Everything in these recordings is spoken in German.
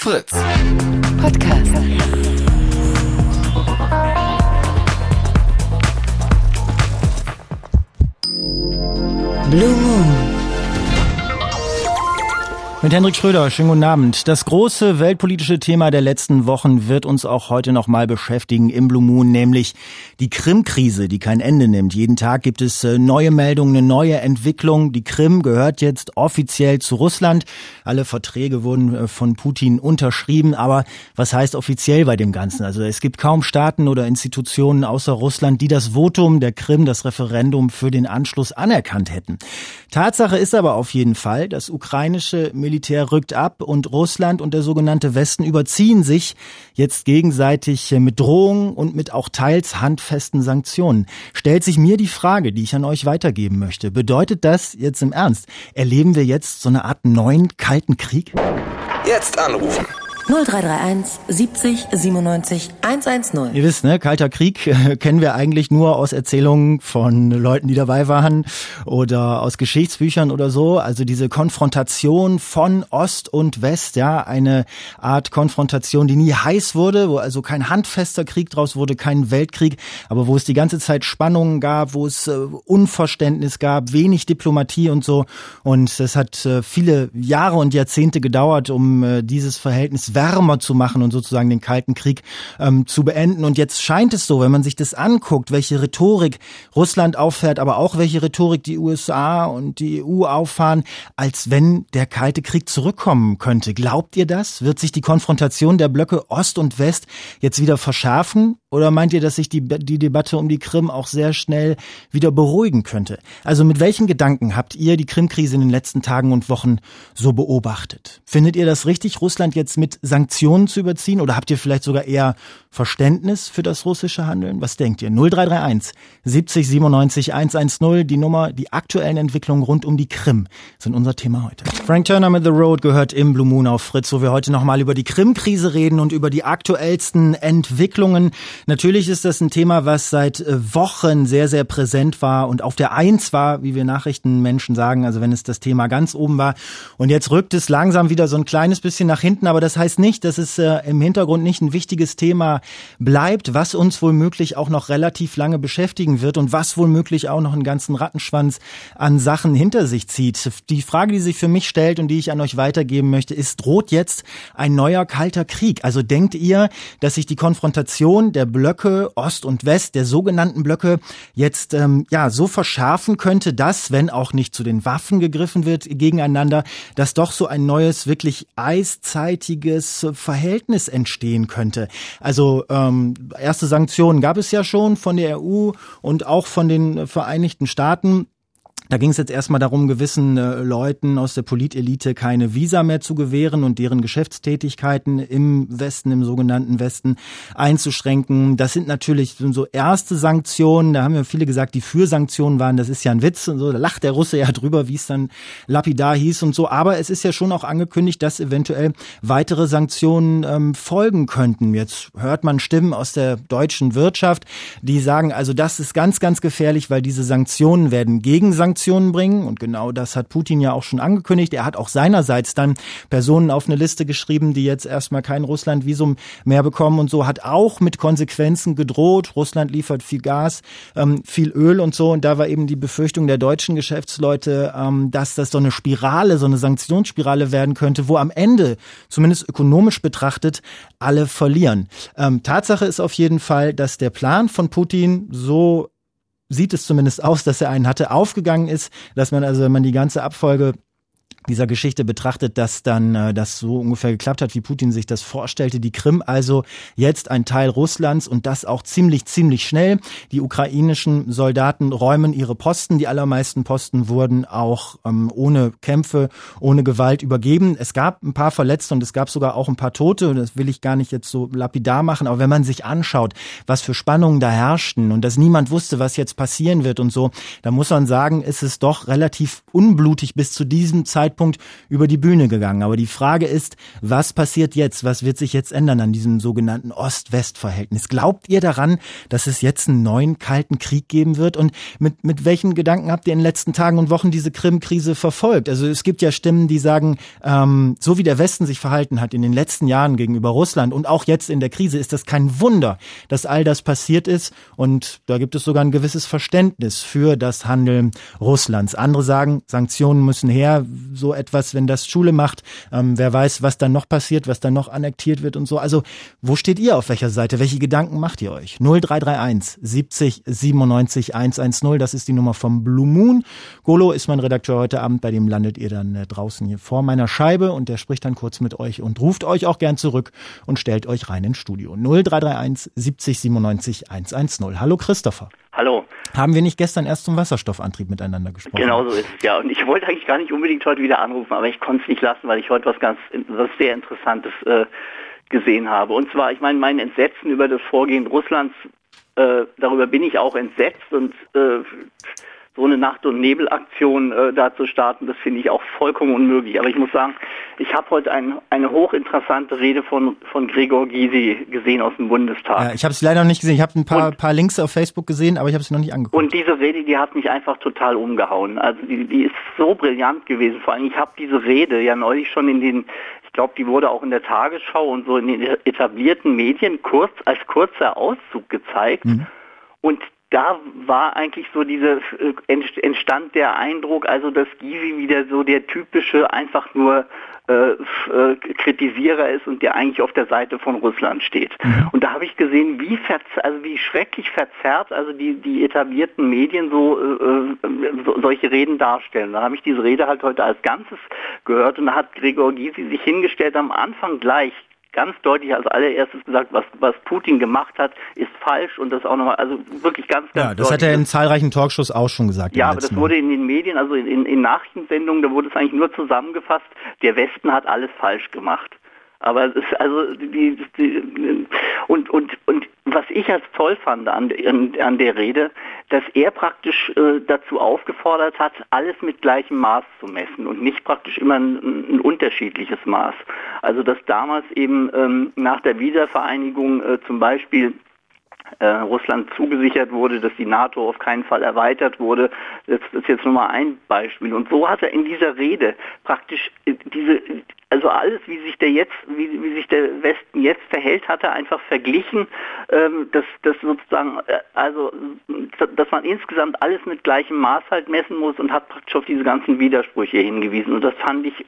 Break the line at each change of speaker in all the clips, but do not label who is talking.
Fritz.
Podcast. Blue Moon.
Mit Hendrik Schröder, schönen guten Abend. Das große weltpolitische Thema der letzten Wochen wird uns auch heute noch mal beschäftigen im Blue Moon, nämlich die Krim-Krise, die kein Ende nimmt. Jeden Tag gibt es neue Meldungen, eine neue Entwicklung. Die Krim gehört jetzt offiziell zu Russland. Alle Verträge wurden von Putin unterschrieben. Aber was heißt offiziell bei dem Ganzen? Also es gibt kaum Staaten oder Institutionen außer Russland, die das Votum der Krim, das Referendum für den Anschluss anerkannt hätten. Tatsache ist aber auf jeden Fall, das ukrainische Militär rückt ab und Russland und der sogenannte Westen überziehen sich jetzt gegenseitig mit Drohungen und mit auch teils handfesten Sanktionen. Stellt sich mir die Frage, die ich an euch weitergeben möchte. Bedeutet das jetzt im Ernst? Erleben wir jetzt so eine Art neuen Kalten Krieg?
Jetzt anrufen.
0331 70 97 110.
Ihr wisst, ne, Kalter Krieg kennen wir eigentlich nur aus Erzählungen von Leuten, die dabei waren oder aus Geschichtsbüchern oder so. Also diese Konfrontation von Ost und West, ja, eine Art Konfrontation, die nie heiß wurde, wo also kein handfester Krieg draus wurde, kein Weltkrieg, aber wo es die ganze Zeit Spannungen gab, wo es Unverständnis gab, wenig Diplomatie und so. Und es hat viele Jahre und Jahrzehnte gedauert, um dieses Verhältnis wärmer zu machen und sozusagen den Kalten Krieg zu beenden. Und jetzt scheint es so, wenn man sich das anguckt, welche Rhetorik Russland auffährt, aber auch welche Rhetorik die USA und die EU auffahren, als wenn der Kalte Krieg zurückkommen könnte. Glaubt ihr das? Wird sich die Konfrontation der Blöcke Ost und West jetzt wieder verschärfen? Oder meint ihr, dass sich die Debatte um die Krim auch sehr schnell wieder beruhigen könnte? Also mit welchen Gedanken habt ihr die Krim-Krise in den letzten Tagen und Wochen so beobachtet? Findet ihr das richtig, Russland jetzt mit Sanktionen zu überziehen? Oder habt ihr vielleicht sogar eher Verständnis für das russische Handeln? Was denkt ihr? 0331 70 97 110, die Nummer, die aktuellen Entwicklungen rund um die Krim sind unser Thema heute. Frank Turner mit The Road gehört im Blue Moon auf Fritz, wo wir heute nochmal über die Krim-Krise reden und über die aktuellsten Entwicklungen. Natürlich ist das ein Thema, was seit Wochen sehr, sehr präsent war und auf der Eins war, wie wir Nachrichtenmenschen sagen, also wenn es das Thema ganz oben war. Und jetzt rückt es langsam wieder so ein kleines bisschen nach hinten, aber das heißt nicht, dass es im Hintergrund nicht ein wichtiges Thema bleibt, was uns womöglich auch noch relativ lange beschäftigen wird und was womöglich auch noch einen ganzen Rattenschwanz an Sachen hinter sich zieht. Die Frage, die sich für mich stellt und die ich an euch weitergeben möchte, ist, droht jetzt ein neuer Kalter Krieg? Also denkt ihr, dass sich die Konfrontation der Blöcke Ost und West, der sogenannten Blöcke, jetzt so verschärfen könnte, dass, wenn auch nicht zu den Waffen gegriffen wird gegeneinander, dass doch so ein neues, wirklich eiszeitiges Verhältnis entstehen könnte? Also erste Sanktionen gab es ja schon von der EU und auch von den Vereinigten Staaten. Da ging es jetzt erstmal darum, gewissen Leuten aus der Politelite keine Visa mehr zu gewähren und deren Geschäftstätigkeiten im Westen, im sogenannten Westen, einzuschränken. Das sind natürlich so erste Sanktionen. Da haben ja viele gesagt, die für Sanktionen waren. Das ist ja ein Witz und so. Da lacht der Russe ja drüber, wie es dann lapidar hieß und so. Aber es ist ja schon auch angekündigt, dass eventuell weitere Sanktionen folgen könnten. Jetzt hört man Stimmen aus der deutschen Wirtschaft, die sagen, also das ist ganz, ganz gefährlich, weil diese Sanktionen werden gegen Sanktionen bringen. Und genau das hat Putin ja auch schon angekündigt. Er hat auch seinerseits dann Personen auf eine Liste geschrieben, die jetzt erstmal kein Russland-Visum mehr bekommen und so, hat auch mit Konsequenzen gedroht. Russland liefert viel Gas, viel Öl und so. Und da war eben die Befürchtung der deutschen Geschäftsleute, dass das so eine Spirale, so eine Sanktionsspirale werden könnte, wo am Ende, zumindest ökonomisch betrachtet, alle verlieren. Tatsache ist auf jeden Fall, dass der Plan von Putin, so sieht es zumindest aus, dass er einen hatte, aufgegangen ist, dass man also, wenn man die ganze Abfolge dieser Geschichte betrachtet, dass dann das so ungefähr geklappt hat, wie Putin sich das vorstellte. Die Krim also jetzt ein Teil Russlands und das auch ziemlich schnell. Die ukrainischen Soldaten räumen ihre Posten. Die allermeisten Posten wurden auch ohne Kämpfe, ohne Gewalt übergeben. Es gab ein paar Verletzte und es gab sogar auch ein paar Tote. Das will ich gar nicht jetzt so lapidar machen. Aber wenn man sich anschaut, was für Spannungen da herrschten und dass niemand wusste, was jetzt passieren wird und so, da muss man sagen, ist es doch relativ unblutig bis zu diesem Zeitpunkt Zeitpunkt über die Bühne gegangen. Aber die Frage ist, was passiert jetzt? Was wird sich jetzt ändern an diesem sogenannten Ost-West-Verhältnis? Glaubt ihr daran, dass es jetzt einen neuen Kalten Krieg geben wird? Und mit welchen Gedanken habt ihr in den letzten Tagen und Wochen diese Krim-Krise verfolgt? Also es gibt ja Stimmen, die sagen, so wie der Westen sich verhalten hat in den letzten Jahren gegenüber Russland und auch jetzt in der Krise, ist das kein Wunder, dass all das passiert ist. Und da gibt es sogar ein gewisses Verständnis für das Handeln Russlands. Andere sagen, Sanktionen müssen her, so etwas, wenn das Schule macht. Wer weiß, was dann noch passiert, was dann noch annektiert wird und so. Also wo steht ihr, auf welcher Seite? Welche Gedanken macht ihr euch? 0331 70 97 110, das ist die Nummer vom Blue Moon. Golo ist mein Redakteur heute Abend, bei dem landet ihr dann draußen hier vor meiner Scheibe und der spricht dann kurz mit euch und ruft euch auch gern zurück und stellt euch rein ins Studio. 0331 70 97 110. Hallo Christopher.
Hallo.
Haben wir nicht gestern erst zum Wasserstoffantrieb miteinander gesprochen?
Genau so ist es, ja. Und ich wollte eigentlich gar nicht unbedingt heute wieder anrufen, aber ich konnte es nicht lassen, weil ich heute was sehr Interessantes gesehen habe. Und zwar, ich meine, mein Entsetzen über das Vorgehen Russlands, darüber bin ich auch entsetzt und so eine Nacht- und Nebelaktion da zu starten, das finde ich auch vollkommen unmöglich. Aber ich muss sagen, ich habe heute eine hochinteressante Rede von Gregor Gysi gesehen aus dem Bundestag.
Ja, ich habe es leider noch nicht gesehen. Ich habe ein paar Links auf Facebook gesehen, aber ich habe es noch nicht angeguckt.
Und diese Rede, die hat mich einfach total umgehauen. Also die ist so brillant gewesen. Vor allem, ich habe diese Rede ja neulich schon ich glaube, die wurde auch in der Tagesschau und so in den etablierten Medien als kurzer Auszug gezeigt. Mhm. Und da war eigentlich so entstand der Eindruck, also dass Gysi wieder so der typische einfach nur Kritisierer ist und der eigentlich auf der Seite von Russland steht. Mhm. Und da habe ich gesehen, wie schrecklich verzerrt also die etablierten Medien solche Reden darstellen. Da habe ich diese Rede halt heute als Ganzes gehört und da hat Gregor Gysi sich hingestellt am Anfang gleich ganz deutlich als allererstes gesagt, was Putin gemacht hat, ist falsch und das auch nochmal, also wirklich ganz
ja, das hat er in zahlreichen Talkshows auch schon gesagt.
Ja, aber das wurde in den Medien, also in Nachrichtensendungen, da wurde es eigentlich nur zusammengefasst, der Westen hat alles falsch gemacht. Aber es ist also und was ich als toll fand an der Rede, dass er praktisch dazu aufgefordert hat, alles mit gleichem Maß zu messen und nicht praktisch immer ein unterschiedliches Maß. Also dass damals eben nach der Wiedervereinigung zum Beispiel Russland zugesichert wurde, dass die NATO auf keinen Fall erweitert wurde. Das ist jetzt nur mal ein Beispiel. Und so hat er in dieser Rede praktisch also alles, wie sich der Westen jetzt verhält, hat er einfach verglichen, dass sozusagen, also dass man insgesamt alles mit gleichem Maß halt messen muss und hat praktisch auf diese ganzen Widersprüche hingewiesen. Und das fand ich,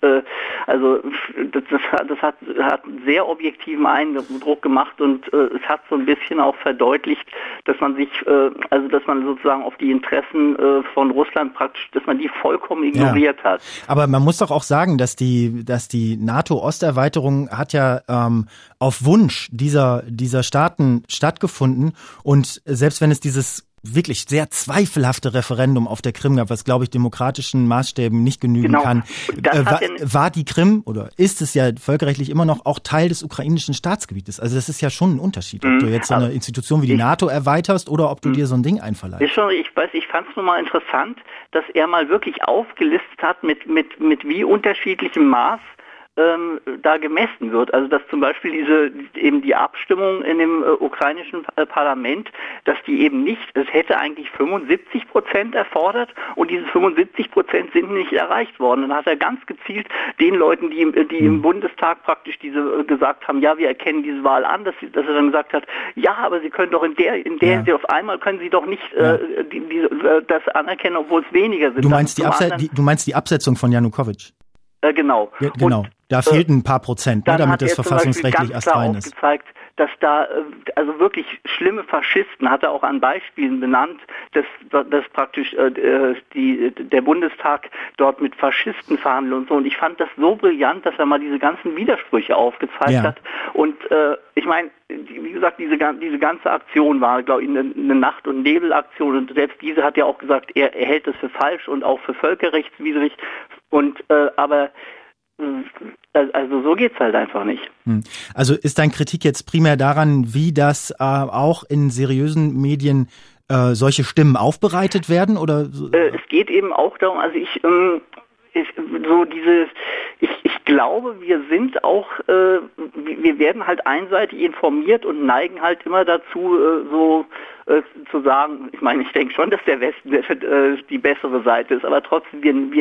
das hat einen sehr objektiven Eindruck gemacht und es hat so ein bisschen auch verdeutlicht, dass man dass man sozusagen auf die Interessen von Russland praktisch, dass man die vollkommen ignoriert hat.
Aber man muss doch auch sagen, dass die NATO-Osterweiterung hat ja auf Wunsch dieser Staaten stattgefunden und selbst wenn es dieses wirklich sehr zweifelhafte Referendum auf der Krim gab, was, glaube ich, demokratischen Maßstäben nicht genügen kann, war die Krim oder ist es ja völkerrechtlich immer noch auch Teil des ukrainischen Staatsgebietes. Also das ist ja schon ein Unterschied, ob du jetzt so eine Institution wie die NATO erweiterst oder ob du dir so ein Ding einverleihst.
Ich fand es nur mal interessant, dass er mal wirklich aufgelistet hat, mit wie unterschiedlichem Maß da gemessen wird. Also dass zum Beispiel die Abstimmung in dem ukrainischen Parlament, dass die eben nicht, es hätte eigentlich 75% erfordert und diese 75% sind nicht erreicht worden. Und dann hat er ganz gezielt den Leuten, die im Bundestag praktisch gesagt haben, ja, wir erkennen diese Wahl an, dass er dann gesagt hat, ja, aber sie können doch in der auf einmal können sie doch nicht das anerkennen, obwohl es weniger sind.
Du meinst die Absetzung von Janukowitsch?
Genau.
Ja, genau. Und da fehlten ein paar Prozent, damit das verfassungsrechtlich erst rein ist.
Aufgezeigt, dass da also wirklich schlimme Faschisten, hat er auch an Beispielen benannt, dass praktisch der Bundestag dort mit Faschisten verhandelt und so. Und ich fand das so brillant, dass er mal diese ganzen Widersprüche aufgezeigt hat. Und ich meine, wie gesagt, diese ganze Aktion war, glaube ich, eine Nacht- und Nebelaktion. Und selbst diese hat ja auch gesagt, er hält es für falsch und auch für völkerrechtswidrig. Und aber also so geht's halt einfach nicht.
Also ist deine Kritik jetzt primär daran, wie das auch in seriösen Medien solche Stimmen aufbereitet werden, oder?
Es geht eben auch darum, also ich glaube, wir sind auch, wir werden halt einseitig informiert und neigen halt immer dazu, zu sagen, ich meine, ich denke schon, dass der Westen die bessere Seite ist, aber trotzdem,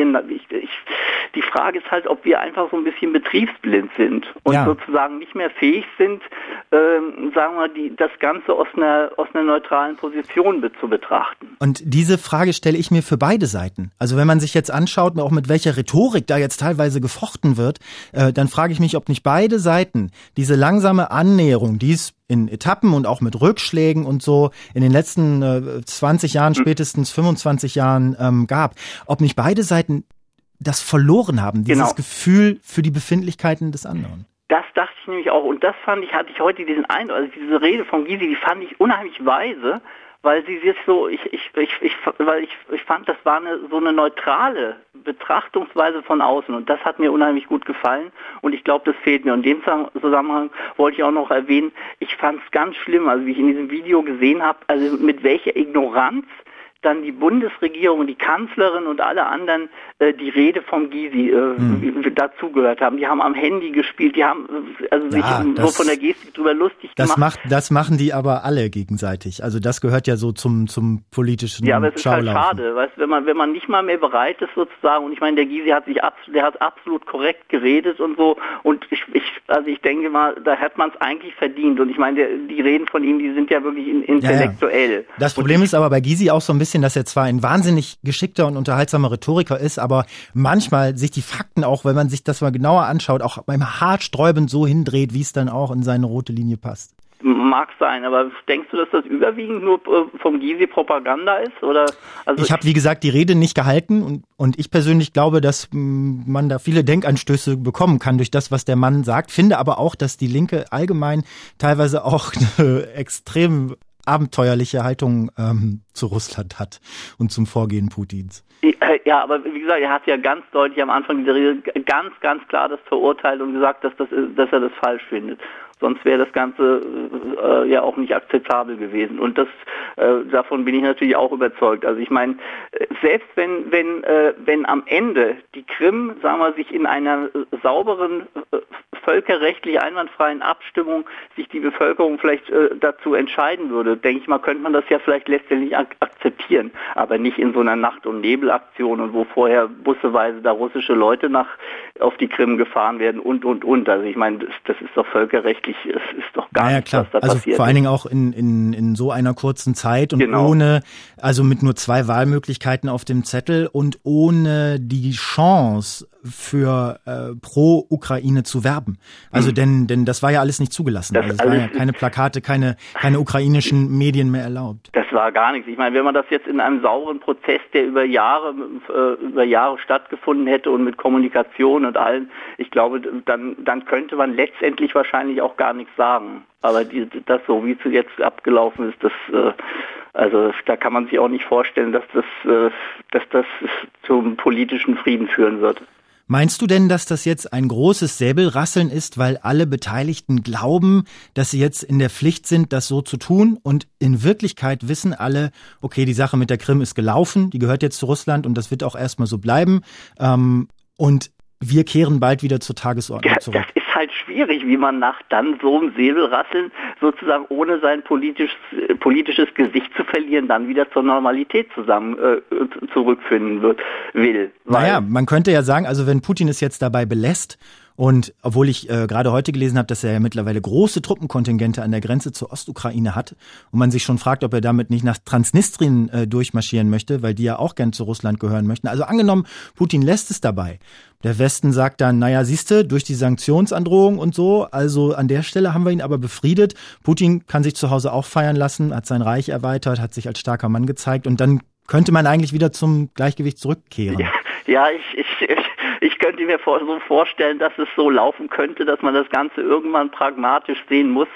die Frage ist halt, ob wir einfach so ein bisschen betriebsblind sind und sozusagen nicht mehr fähig sind, sagen wir, das Ganze aus einer neutralen Position zu betrachten.
Und diese Frage stelle ich mir für beide Seiten. Also wenn man sich jetzt anschaut, auch mit welcher Rhetorik da jetzt teilweise gefochten wird, dann frage ich mich, ob nicht beide Seiten diese langsame Annäherung, die es in Etappen und auch mit Rückschlägen und so in den letzten 20 Jahren, spätestens 25 Jahren gab, ob nicht beide Seiten das verloren haben, dieses Gefühl für die Befindlichkeiten des anderen.
Das dachte ich nämlich auch, und das hatte ich heute diesen Eindruck, also diese Rede von Gysi, die fand ich unheimlich weise, weil sie sich so, ich fand, das war so eine neutrale Betrachtungsweise von außen, und das hat mir unheimlich gut gefallen, und ich glaube, das fehlt mir. Und in dem Zusammenhang wollte ich auch noch erwähnen, ich fand es ganz schlimm, also wie ich in diesem Video gesehen habe, also mit welcher Ignoranz dann die Bundesregierung, die Kanzlerin und alle anderen die Rede vom Gysi dazugehört haben. Die haben am Handy gespielt, die haben sich so von der Gestik drüber lustig gemacht.
Das machen die aber alle gegenseitig. Also das gehört ja so zum politischen Schaulaufen.
Ja, aber es ist halt schade, weißt, wenn man nicht mal mehr bereit ist sozusagen, und ich meine, der Gysi hat absolut korrekt geredet und so, und ich denke mal, da hat man es eigentlich verdient, und ich meine, die Reden von ihm, die sind ja wirklich intellektuell. Ja.
Das Problem ist aber bei Gysi auch so ein bisschen, dass er zwar ein wahnsinnig geschickter und unterhaltsamer Rhetoriker ist, aber manchmal sich die Fakten auch, wenn man sich das mal genauer anschaut, auch beim haarsträubend so hindreht, wie es dann auch in seine rote Linie passt.
Mag sein, aber denkst du, dass das überwiegend nur vom Gysi Propaganda ist? Oder? Also
ich habe, wie gesagt, die Rede nicht gehalten, und ich persönlich glaube, dass man da viele Denkanstöße bekommen kann durch das, was der Mann sagt, finde aber auch, dass die Linke allgemein teilweise auch eine extrem abenteuerliche Haltung zu Russland hat und zum Vorgehen Putins.
Ja, aber wie gesagt, er hat ja ganz deutlich am Anfang dieser Rede ganz, ganz klar das verurteilt und gesagt, dass er das falsch findet. Sonst wäre das Ganze ja auch nicht akzeptabel gewesen. Und davon bin ich natürlich auch überzeugt. Also ich meine, selbst wenn am Ende die Krim, sagen wir, sich in einer sauberen, völkerrechtlich einwandfreien Abstimmung sich die Bevölkerung vielleicht dazu entscheiden würde, denke ich mal, könnte man das ja vielleicht letztendlich akzeptieren. Aber nicht in so einer Nacht- und Nebelaktion, und wo vorher busseweise da russische Leute auf die Krim gefahren werden und. Also ich meine, das ist doch völkerrechtlich, es ist doch gar nichts, was da passiert. Also
vor allen Dingen auch in so einer kurzen Zeit und mit nur 2 Wahlmöglichkeiten auf dem Zettel und ohne die Chance für pro Ukraine zu werben. Also denn das war ja alles nicht zugelassen. Also es waren ja keine Plakate, keine ukrainischen Medien mehr erlaubt.
Das war gar nichts. Ich meine, wenn man das jetzt in einem sauberen Prozess, der über Jahre stattgefunden hätte und mit Kommunikation und allem, ich glaube, dann könnte man letztendlich wahrscheinlich auch gar nichts sagen. Aber das so, wie es jetzt abgelaufen ist, also da kann man sich auch nicht vorstellen, dass das zum politischen Frieden führen wird.
Meinst du denn, dass das jetzt ein großes Säbelrasseln ist, weil alle Beteiligten glauben, dass sie jetzt in der Pflicht sind, das so zu tun, und in Wirklichkeit wissen alle, okay, die Sache mit der Krim ist gelaufen, die gehört jetzt zu Russland und das wird auch erstmal so bleiben, und wir kehren bald wieder zur Tagesordnung zurück?
Das ist halt schwierig, wie man nach dann so einem Säbelrasseln sozusagen ohne sein politisches Gesicht zu verlieren, dann wieder zur Normalität zurückfinden will.
Naja, man könnte ja sagen, also wenn Putin es jetzt dabei belässt, und obwohl ich gerade heute gelesen habe, dass er ja mittlerweile große Truppenkontingente an der Grenze zur Ostukraine hat und man sich schon fragt, ob er damit nicht nach Transnistrien durchmarschieren möchte, weil die ja auch gern zu Russland gehören möchten. Also angenommen, Putin lässt es dabei. Der Westen sagt dann, naja, siehste, durch die Sanktionsandrohung und so, also an der Stelle haben wir ihn aber befriedet. Putin kann sich zu Hause auch feiern lassen, hat sein Reich erweitert, hat sich als starker Mann gezeigt, und dann könnte man eigentlich wieder zum Gleichgewicht zurückkehren.
Ja, ich könnte mir so vorstellen, dass es so laufen könnte, dass man das Ganze irgendwann pragmatisch sehen muss,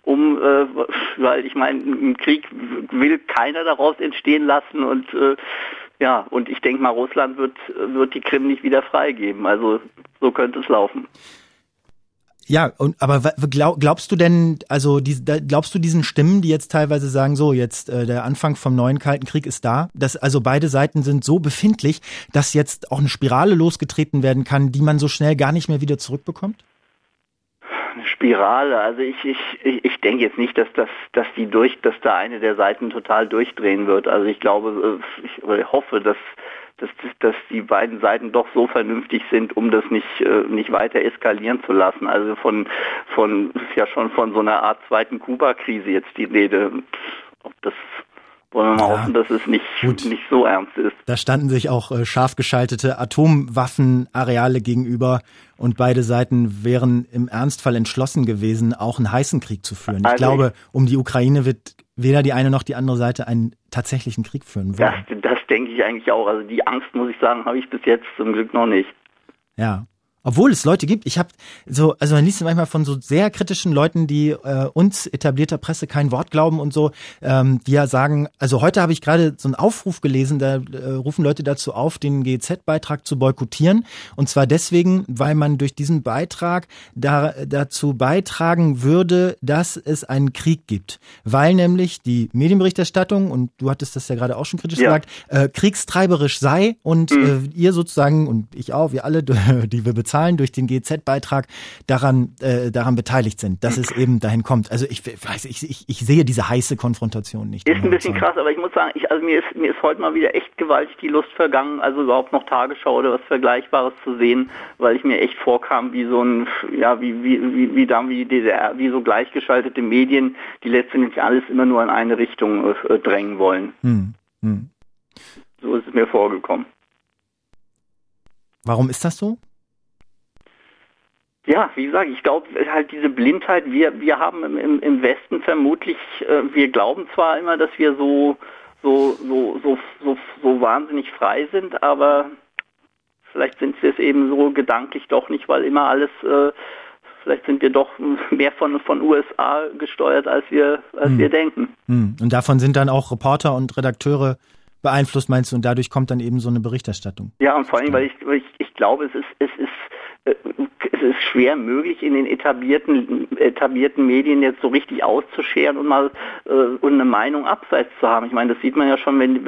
weil ich meine, im Krieg will keiner daraus entstehen lassen, und und ich denke mal, Russland wird die Krim nicht wieder freigeben. Also so könnte es laufen.
Ja, aber glaubst du denn, also glaubst du diesen Stimmen, die jetzt teilweise sagen, so jetzt der Anfang vom neuen Kalten Krieg ist da, dass also beide Seiten sind so befindlich, dass jetzt auch eine Spirale losgetreten werden kann, die man so schnell gar nicht mehr wieder zurückbekommt?
Eine Spirale, also ich denke jetzt nicht, dass da eine der Seiten total durchdrehen wird. Also ich glaube, ich hoffe, dass die beiden Seiten doch so vernünftig sind, um das nicht weiter eskalieren zu lassen. Also ist ja schon von so einer Art zweiten Kuba-Krise jetzt die Rede. Wollen wir mal hoffen, dass es nicht so ernst ist.
Da standen sich auch scharf geschaltete Atomwaffenareale gegenüber und beide Seiten wären im Ernstfall entschlossen gewesen, auch einen heißen Krieg zu führen. Ich glaube, um die Ukraine wird weder die eine noch die andere Seite einen tatsächlichen Krieg führen wollen.
Das denke ich eigentlich auch. Also die Angst, muss ich sagen, habe ich bis jetzt zum Glück noch nicht.
Ja. Obwohl es Leute gibt, also man liest manchmal von so sehr kritischen Leuten, die uns etablierter Presse kein Wort glauben und so, die ja sagen, also heute habe ich gerade so einen Aufruf gelesen, da rufen Leute dazu auf, den GEZ-Beitrag zu boykottieren, und zwar deswegen, weil man durch diesen Beitrag dazu beitragen würde, dass es einen Krieg gibt, weil nämlich die Medienberichterstattung, und du hattest das ja gerade auch schon kritisch gesagt, kriegstreiberisch sei und ihr sozusagen und ich auch, wir alle, die wir bezahlen durch den GEZ-Beitrag, daran beteiligt sind, dass es eben dahin kommt. Also ich sehe diese heiße Konfrontation nicht.
Ist ein bisschen krass, aber ich muss sagen, mir ist heute mal wieder echt gewaltig die Lust vergangen, also überhaupt noch Tagesschau oder was Vergleichbares zu sehen, weil ich mir echt vorkam wie so ein, wie die DDR, wie so gleichgeschaltete Medien, die letztendlich alles immer nur in eine Richtung drängen wollen. So ist es mir vorgekommen.
Warum ist das so?
Ja, wie gesagt, ich glaube halt diese Blindheit, wir haben im Westen vermutlich, wir glauben zwar immer, dass wir so wahnsinnig frei sind, aber vielleicht sind wir es eben so gedanklich doch nicht, weil immer alles, vielleicht sind wir doch mehr von USA gesteuert, als wir denken.
Und davon sind dann auch Reporter und Redakteure beeinflusst, meinst du, und dadurch kommt dann eben so eine Berichterstattung?
Ja, und vor allem, weil ich glaube, es ist schwer möglich, in den etablierten Medien jetzt so richtig auszuscheren und mal und eine Meinung abseits zu haben. Ich meine, das sieht man ja schon, wenn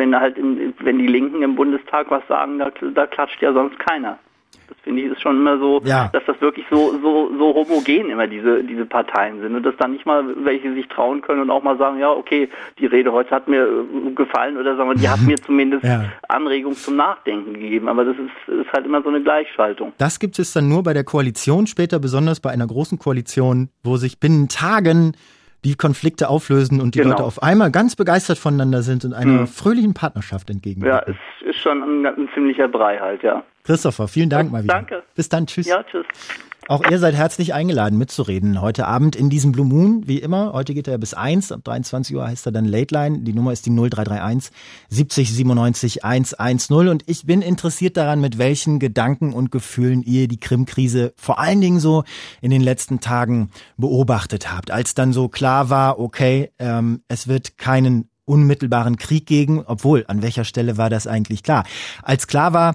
die Linken im Bundestag was sagen, da klatscht ja sonst keiner. Das finde ich ist schon immer so, dass das wirklich so homogen immer diese Parteien sind und dass dann nicht mal welche sich trauen können und auch mal sagen, ja, okay, die Rede heute hat mir gefallen oder sagen wir, die hat mir zumindest Anregung zum Nachdenken gegeben, aber das ist halt immer so eine Gleichschaltung.
Das gibt es dann nur bei der Koalition, später besonders bei einer großen Koalition, wo sich binnen Tagen die Konflikte auflösen und die Leute auf einmal ganz begeistert voneinander sind und einer fröhlichen Partnerschaft entgegenwirken.
Ja, es ist schon ein ziemlicher Brei halt, ja.
Christopher, vielen Dank mal wieder.
Danke.
Bis dann, tschüss.
Ja, tschüss.
Auch ihr seid herzlich eingeladen, mitzureden. Heute Abend in diesem Blue Moon, wie immer. Heute geht er bis 1. Ab 23 Uhr heißt er dann Late Line. Die Nummer ist die 0331 70 97 110. Und ich bin interessiert daran, mit welchen Gedanken und Gefühlen ihr die Krim-Krise vor allen Dingen so in den letzten Tagen beobachtet habt. Als dann so klar war, okay, es wird keinen unmittelbaren Krieg geben, obwohl, an welcher Stelle war das eigentlich klar? Als klar war,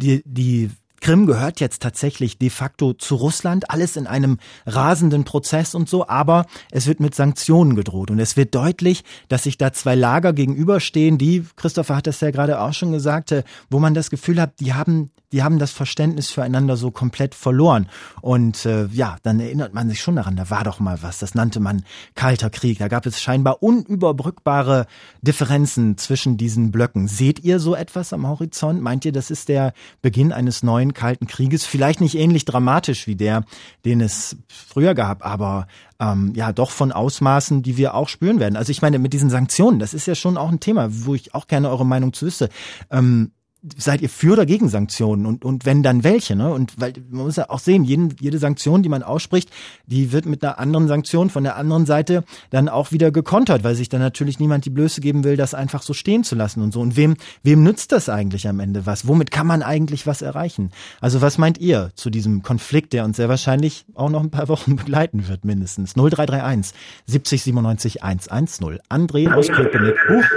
die Krim gehört jetzt tatsächlich de facto zu Russland, alles in einem rasenden Prozess und so, aber es wird mit Sanktionen gedroht und es wird deutlich, dass sich da zwei Lager gegenüberstehen, die, Christopher hat das ja gerade auch schon gesagt, wo man das Gefühl hat, die haben das Verständnis füreinander so komplett verloren. Und dann erinnert man sich schon daran, da war doch mal was, das nannte man Kalter Krieg. Da gab es scheinbar unüberbrückbare Differenzen zwischen diesen Blöcken. Seht ihr so etwas am Horizont? Meint ihr, das ist der Beginn eines neuen Kalten Krieges? Vielleicht nicht ähnlich dramatisch wie der, den es früher gab, aber doch von Ausmaßen, die wir auch spüren werden. Also ich meine, mit diesen Sanktionen, das ist ja schon auch ein Thema, wo ich auch gerne eure Meinung zu wüsste. Seid ihr für oder gegen Sanktionen und wenn, dann welche, ne? Und weil man muss ja auch sehen, jede Sanktion, die man ausspricht, die wird mit einer anderen Sanktion von der anderen Seite dann auch wieder gekontert, weil sich dann natürlich niemand die Blöße geben will, das einfach so stehen zu lassen und so. Und wem nützt das eigentlich am Ende was? Womit kann man eigentlich was erreichen? Also was meint ihr zu diesem Konflikt, der uns sehr wahrscheinlich auch noch ein paar Wochen begleiten wird, mindestens? 0331 70 97 110. André aus Köpenick.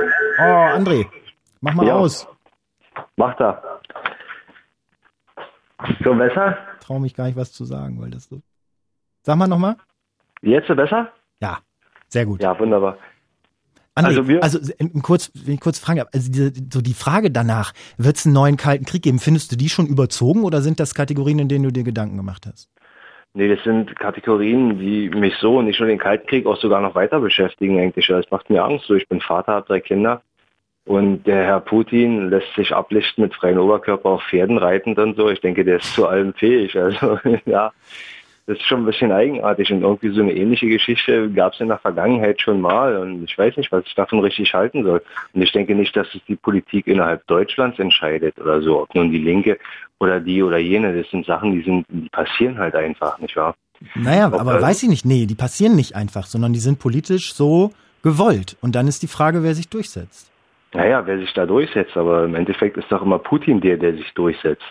André, mach mal aus.
Macht er. So besser?
Traue mich gar nicht, was zu sagen, weil das so... Sag mal nochmal.
Jetzt besser?
Ja, sehr gut.
Ja, wunderbar.
André, wenn ich kurz fragen darf, also die Frage danach, wird es einen neuen Kalten Krieg geben? Findest du die schon überzogen oder sind das Kategorien, in denen du dir Gedanken gemacht hast?
Nee, das sind Kategorien, die mich so und nicht nur den Kalten Krieg auch sogar noch weiter beschäftigen eigentlich. Das macht mir Angst. So, ich bin Vater, habe 3 Kinder und der Herr Putin lässt sich ablichten mit freiem Oberkörper auf Pferden reitend und so. Ich denke, der ist zu allem fähig. Also ja, das ist schon ein bisschen eigenartig und irgendwie so eine ähnliche Geschichte gab es in der Vergangenheit schon mal und ich weiß nicht, was ich davon richtig halten soll. Und ich denke nicht, dass es die Politik innerhalb Deutschlands entscheidet oder so, ob nun die Linke oder die oder jene. Das sind Sachen, die passieren halt einfach, nicht wahr?
Naja, aber weiß ich nicht, nee, die passieren nicht einfach, sondern die sind politisch so gewollt und dann ist die Frage, wer sich durchsetzt.
Naja, wer sich da durchsetzt, aber im Endeffekt ist doch immer Putin der sich durchsetzt.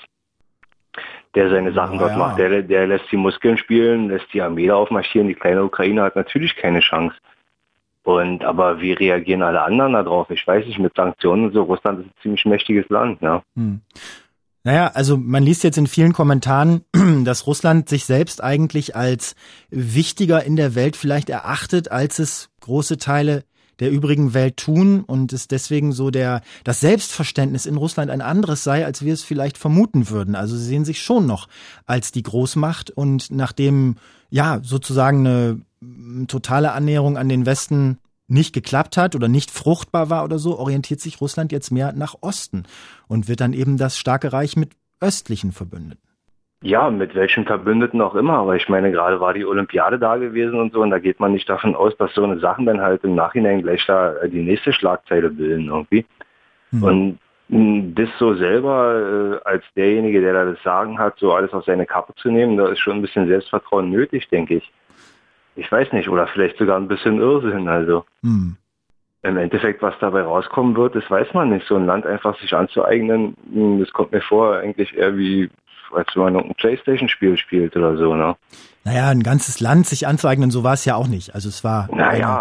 Der seine Sachen dort macht. Der lässt die Muskeln spielen, lässt die Armee da aufmarschieren. Die kleine Ukraine hat natürlich keine Chance. Aber wie reagieren alle anderen da drauf? Ich weiß nicht, mit Sanktionen und so. Russland ist ein ziemlich mächtiges Land, ja.
Naja, also man liest jetzt in vielen Kommentaren, dass Russland sich selbst eigentlich als wichtiger in der Welt vielleicht erachtet, als es große Teile der übrigen Welt tun und es deswegen so das Selbstverständnis in Russland ein anderes sei, als wir es vielleicht vermuten würden. Also sie sehen sich schon noch als die Großmacht und nachdem ja sozusagen eine totale Annäherung an den Westen nicht geklappt hat oder nicht fruchtbar war oder so, orientiert sich Russland jetzt mehr nach Osten und wird dann eben das starke Reich mit östlichen Verbündeten.
Ja, mit welchen Verbündeten auch immer, aber ich meine, gerade war die Olympiade da gewesen und so und da geht man nicht davon aus, dass so eine Sachen dann halt im Nachhinein gleich da die nächste Schlagzeile bilden irgendwie. Und das so selber als derjenige, der da das Sagen hat, so alles auf seine Kappe zu nehmen, da ist schon ein bisschen Selbstvertrauen nötig, denke ich. Ich weiß nicht, oder vielleicht sogar ein bisschen Irrsinn, also. Im Endeffekt, was dabei rauskommen wird, das weiß man nicht. So ein Land einfach sich anzueignen, das kommt mir vor eigentlich eher wie als wenn man ein Playstation-Spiel spielt oder so, ne?
Naja, ein ganzes Land sich anzueignen, so war es ja auch nicht. Also es war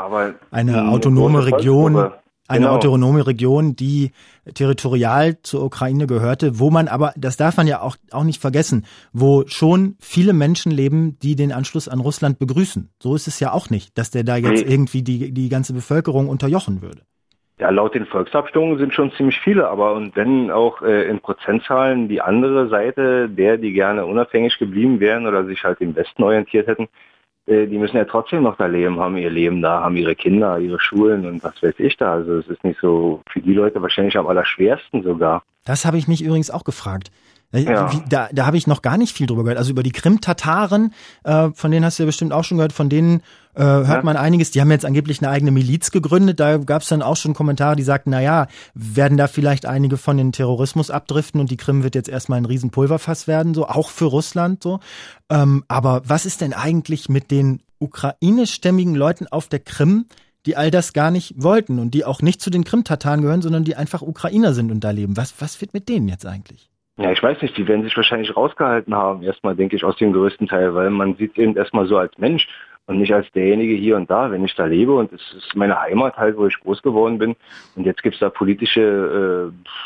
eine autonome Region, autonome Region, die territorial zur Ukraine gehörte, wo man aber, das darf man ja auch nicht vergessen, wo schon viele Menschen leben, die den Anschluss an Russland begrüßen. So ist es ja auch nicht, dass der da jetzt irgendwie die ganze Bevölkerung unterjochen würde.
Ja, laut den Volksabstimmungen sind schon ziemlich viele, aber und wenn auch in Prozentzahlen die andere Seite, die gerne unabhängig geblieben wären oder sich halt im Westen orientiert hätten, die müssen ja trotzdem noch da leben, haben ihr Leben da, haben ihre Kinder, ihre Schulen und was weiß ich da. Also es ist nicht so, für die Leute wahrscheinlich am allerschwersten sogar.
Das habe ich mich übrigens auch gefragt.
Ja.
Da habe ich noch gar nicht viel drüber gehört. Also über die Krim-Tataren, von denen hast du ja bestimmt auch schon gehört, von denen hört man einiges. Die haben jetzt angeblich eine eigene Miliz gegründet. Da gab es dann auch schon Kommentare, die sagten, werden da vielleicht einige von den Terrorismus abdriften und die Krim wird jetzt erstmal ein Riesenpulverfass werden, so auch für Russland so. Aber was ist denn eigentlich mit den ukrainischstämmigen Leuten auf der Krim, die all das gar nicht wollten und die auch nicht zu den Krim-Tataren gehören, sondern die einfach Ukrainer sind und da leben? Was wird mit denen jetzt eigentlich?
Ja, ich weiß nicht, die werden sich wahrscheinlich rausgehalten haben, erstmal denke ich aus dem größten Teil, weil man sieht eben erstmal so als Mensch und nicht als derjenige hier und da, wenn ich da lebe und es ist meine Heimat halt, wo ich groß geworden bin und jetzt gibt es da politische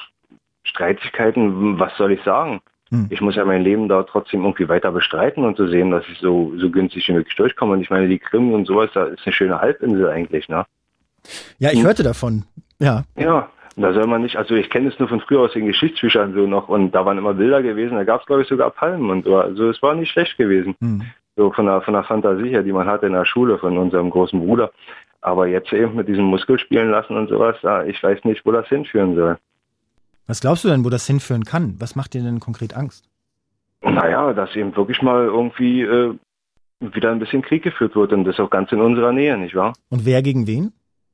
Streitigkeiten, was soll ich sagen? Ich muss ja mein Leben da trotzdem irgendwie weiter bestreiten und zu sehen, dass ich so günstig wie möglich durchkomme und ich meine, die Krim und sowas, da ist eine schöne Halbinsel eigentlich, ne?
Ja, ich hörte davon, ja.
Ja. Da soll man nicht, also ich kenne es nur von früher aus den Geschichtsbüchern so noch und da waren immer Bilder gewesen, da gab es glaube ich sogar Palmen und so, also es war nicht schlecht gewesen. So von der Fantasie her, die man hatte in der Schule von unserem großen Bruder. Aber jetzt eben mit diesem Muskel spielen lassen und sowas, ich weiß nicht, wo das hinführen soll.
Was glaubst du denn, wo das hinführen kann? Was macht dir denn konkret Angst?
Naja, dass eben wirklich mal irgendwie wieder ein bisschen Krieg geführt wird und das auch ganz in unserer Nähe, nicht wahr?
Und wer gegen wen?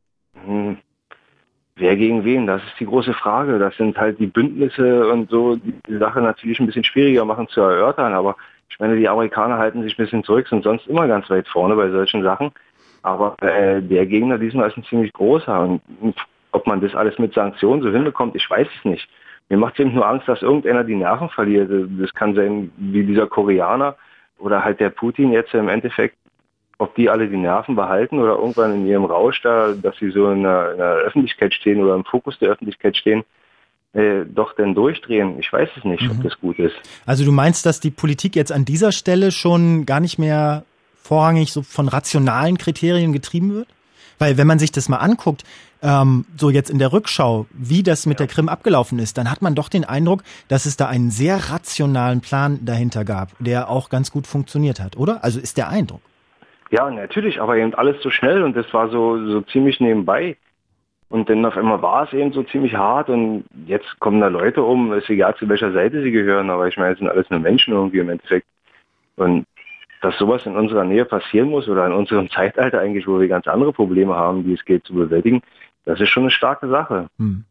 Wer gegen wen? Das ist die große Frage. Das sind halt die Bündnisse und so, die Sache natürlich ein bisschen schwieriger machen zu erörtern. Aber ich meine, die Amerikaner halten sich ein bisschen zurück, sind sonst immer ganz weit vorne bei solchen Sachen. Aber der Gegner diesmal ist ein ziemlich großer. Und ob man das alles mit Sanktionen so hinbekommt, ich weiß es nicht. Mir macht es eben nur Angst, dass irgendeiner die Nerven verliert. Das kann sein wie dieser Koreaner oder halt der Putin jetzt im Endeffekt. Ob die alle die Nerven behalten oder irgendwann in ihrem Rausch da, dass sie so in der Öffentlichkeit stehen oder im Fokus der Öffentlichkeit stehen, doch dann durchdrehen. Ich weiß es nicht, ob das gut ist.
Also du meinst, dass die Politik jetzt an dieser Stelle schon gar nicht mehr vorrangig so von rationalen Kriterien getrieben wird? Weil wenn man sich das mal anguckt, so jetzt in der Rückschau, wie das mit der Krim abgelaufen ist, dann hat man doch den Eindruck, dass es da einen sehr rationalen Plan dahinter gab, der auch ganz gut funktioniert hat, oder? Also ist der Eindruck. Ja, natürlich, aber eben alles so schnell und das war so ziemlich nebenbei. Und dann auf einmal war es eben so ziemlich hart und jetzt kommen da Leute um, ist egal zu welcher Seite sie gehören, aber ich meine, es sind alles nur Menschen irgendwie im Endeffekt. Und dass sowas in unserer Nähe passieren muss oder in unserem Zeitalter eigentlich, wo wir ganz andere Probleme haben, die es gilt zu bewältigen, das ist schon eine starke Sache.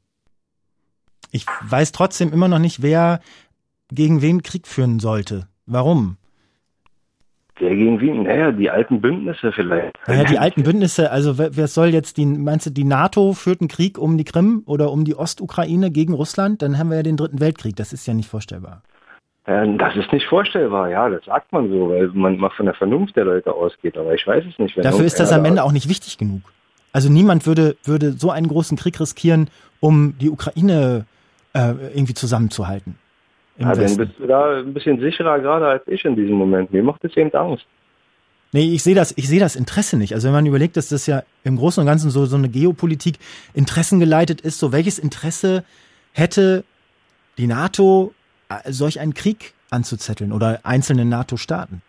Ich weiß trotzdem immer noch nicht, wer gegen wen Krieg führen sollte. Warum? Wer gegen wen? Naja, die alten Bündnisse vielleicht. Naja, die alten Bündnisse, also wer soll jetzt, meinst du, die NATO führt einen Krieg um die Krim oder um die Ostukraine gegen Russland? Dann haben wir ja den Dritten Weltkrieg, das ist ja nicht vorstellbar. Das ist nicht vorstellbar, ja, das sagt man so, weil man mal von der Vernunft der Leute ausgeht, aber ich weiß es nicht. Dafür ist das am Ende auch nicht wichtig genug. Also niemand würde so einen großen Krieg riskieren, um die Ukraine irgendwie zusammenzuhalten. Ja, dann bist du da ein bisschen sicherer gerade als ich in diesem Moment. Mir macht das eben Angst. Nee, ich sehe das Interesse nicht. Also wenn man überlegt, dass das ja im Großen und Ganzen so eine Geopolitik interessengeleitet ist, so welches Interesse hätte die NATO, solch einen Krieg anzuzetteln oder einzelne NATO-Staaten?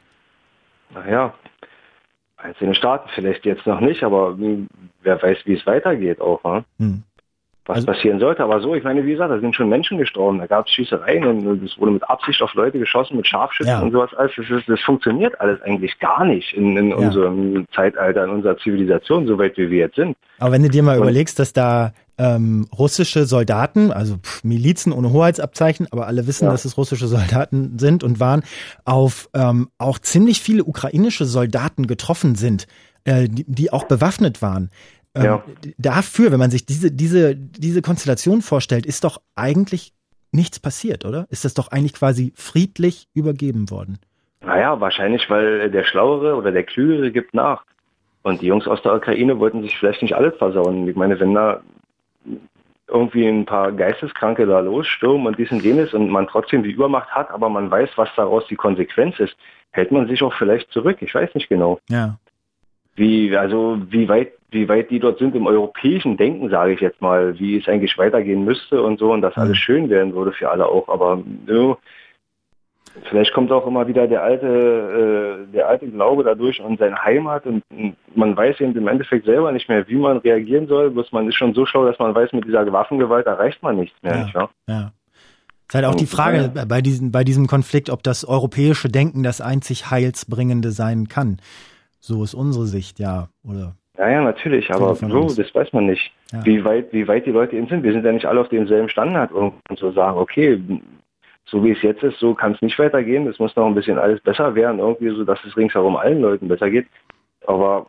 Naja, einzelne Staaten vielleicht jetzt noch nicht, aber wer weiß, wie es weitergeht auch. Ne? Was passieren sollte, aber so, ich meine, wie gesagt, da sind schon Menschen gestorben, da gab es Schießereien und es wurde mit Absicht auf Leute geschossen, mit Scharfschützen und sowas alles. Das funktioniert alles eigentlich gar nicht in unserem Zeitalter, in unserer Zivilisation, so weit wie wir jetzt sind. Aber wenn du dir mal überlegst, dass da russische Soldaten, also Milizen ohne Hoheitsabzeichen, aber alle wissen, dass es russische Soldaten sind und waren, auf auch ziemlich viele ukrainische Soldaten getroffen sind, die auch bewaffnet waren. Dafür, wenn man sich diese Konstellation vorstellt, ist doch eigentlich nichts passiert, oder? Ist das doch eigentlich quasi friedlich übergeben worden? Naja, wahrscheinlich, weil der Schlauere oder der Klügere gibt nach. Und die Jungs aus der Ukraine wollten sich vielleicht nicht alles versauen. Ich meine, wenn da irgendwie ein paar Geisteskranke da losstürmen und dies und jenes und man trotzdem die Übermacht hat, aber man weiß, was daraus die Konsequenz ist, hält man sich auch vielleicht zurück. Ich weiß nicht genau. Ja. Wie weit die dort sind im europäischen Denken, sage ich jetzt mal, wie es eigentlich weitergehen müsste und so und dass alles schön werden würde für alle auch. Aber vielleicht kommt auch immer wieder der alte Glaube dadurch und seine Heimat und man weiß eben im Endeffekt selber nicht mehr, wie man reagieren soll. Bloß man ist schon so schlau, dass man weiß, mit dieser Waffengewalt erreicht man nichts mehr. Nicht wahr? Ja. Es ist halt auch die Frage bei diesem Konflikt, ob das europäische Denken das einzig Heilsbringende sein kann. So ist unsere Sicht, ja, oder? Ja, natürlich, aber so, das weiß man nicht. Ja. Wie weit die Leute eben sind. Wir sind ja nicht alle auf demselben Standard und so sagen, okay, so wie es jetzt ist, so kann es nicht weitergehen. Es muss noch ein bisschen alles besser werden, irgendwie so, dass es ringsherum allen Leuten besser geht. Aber,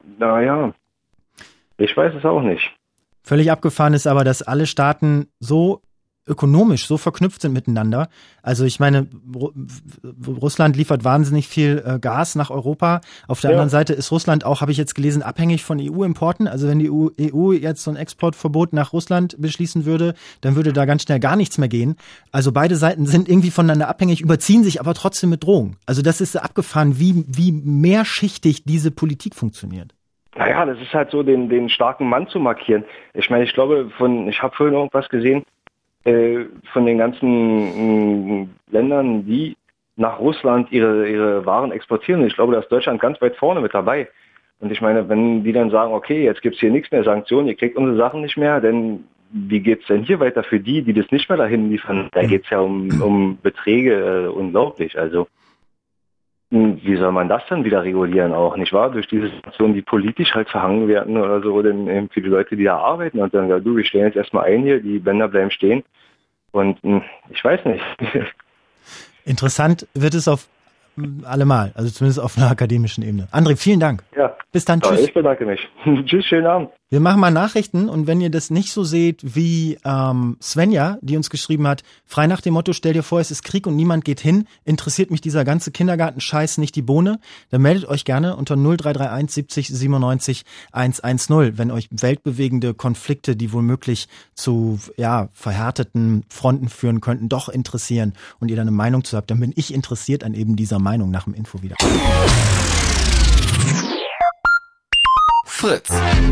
ich weiß es auch nicht. Völlig abgefahren ist aber, dass alle Staaten so ökonomisch so verknüpft sind miteinander. Also ich meine, Russland liefert wahnsinnig viel Gas nach Europa. Auf der anderen Seite ist Russland auch, habe ich jetzt gelesen, abhängig von EU-Importen. Also wenn die EU jetzt so ein Exportverbot nach Russland beschließen würde, dann würde da ganz schnell gar nichts mehr gehen. Also beide Seiten sind irgendwie voneinander abhängig, überziehen sich aber trotzdem mit Drohungen. Also das ist abgefahren, wie mehrschichtig diese Politik funktioniert. Naja, das ist halt so, den starken Mann zu markieren. Ich meine, ich habe vorhin irgendwas gesehen, von den ganzen Ländern, die nach Russland ihre Waren exportieren. Ich glaube, da ist Deutschland ganz weit vorne mit dabei. Und ich meine, wenn die dann sagen, okay, jetzt gibt's hier nichts mehr, Sanktionen, ihr kriegt unsere Sachen nicht mehr, denn wie geht's denn hier weiter für die das nicht mehr dahin liefern? Da geht's ja um Beträge, unglaublich. Also wie soll man das dann wieder regulieren auch, nicht wahr? Durch diese Sanktionen, die politisch halt verhangen werden oder so, denn eben für die Leute, die da arbeiten und dann sagen, wir stellen jetzt erstmal ein hier, die Bänder bleiben stehen und ich weiß nicht. Interessant wird es auf allemal, also zumindest auf einer akademischen Ebene. André, vielen Dank. Ja. Bis dann, tschüss. Ich bedanke mich. Tschüss, schönen Abend. Wir machen mal Nachrichten und wenn ihr das nicht so seht wie Svenja, die uns geschrieben hat, frei nach dem Motto, stell dir vor, es ist Krieg und niemand geht hin, interessiert mich dieser ganze Kindergartenscheiß nicht die Bohne, dann meldet euch gerne unter 0331 70 97 110, wenn euch weltbewegende Konflikte, die womöglich zu verhärteten Fronten führen könnten, doch interessieren und ihr da eine Meinung zu habt, dann bin ich interessiert an eben dieser Meinung nach dem Info wieder.
Fritz.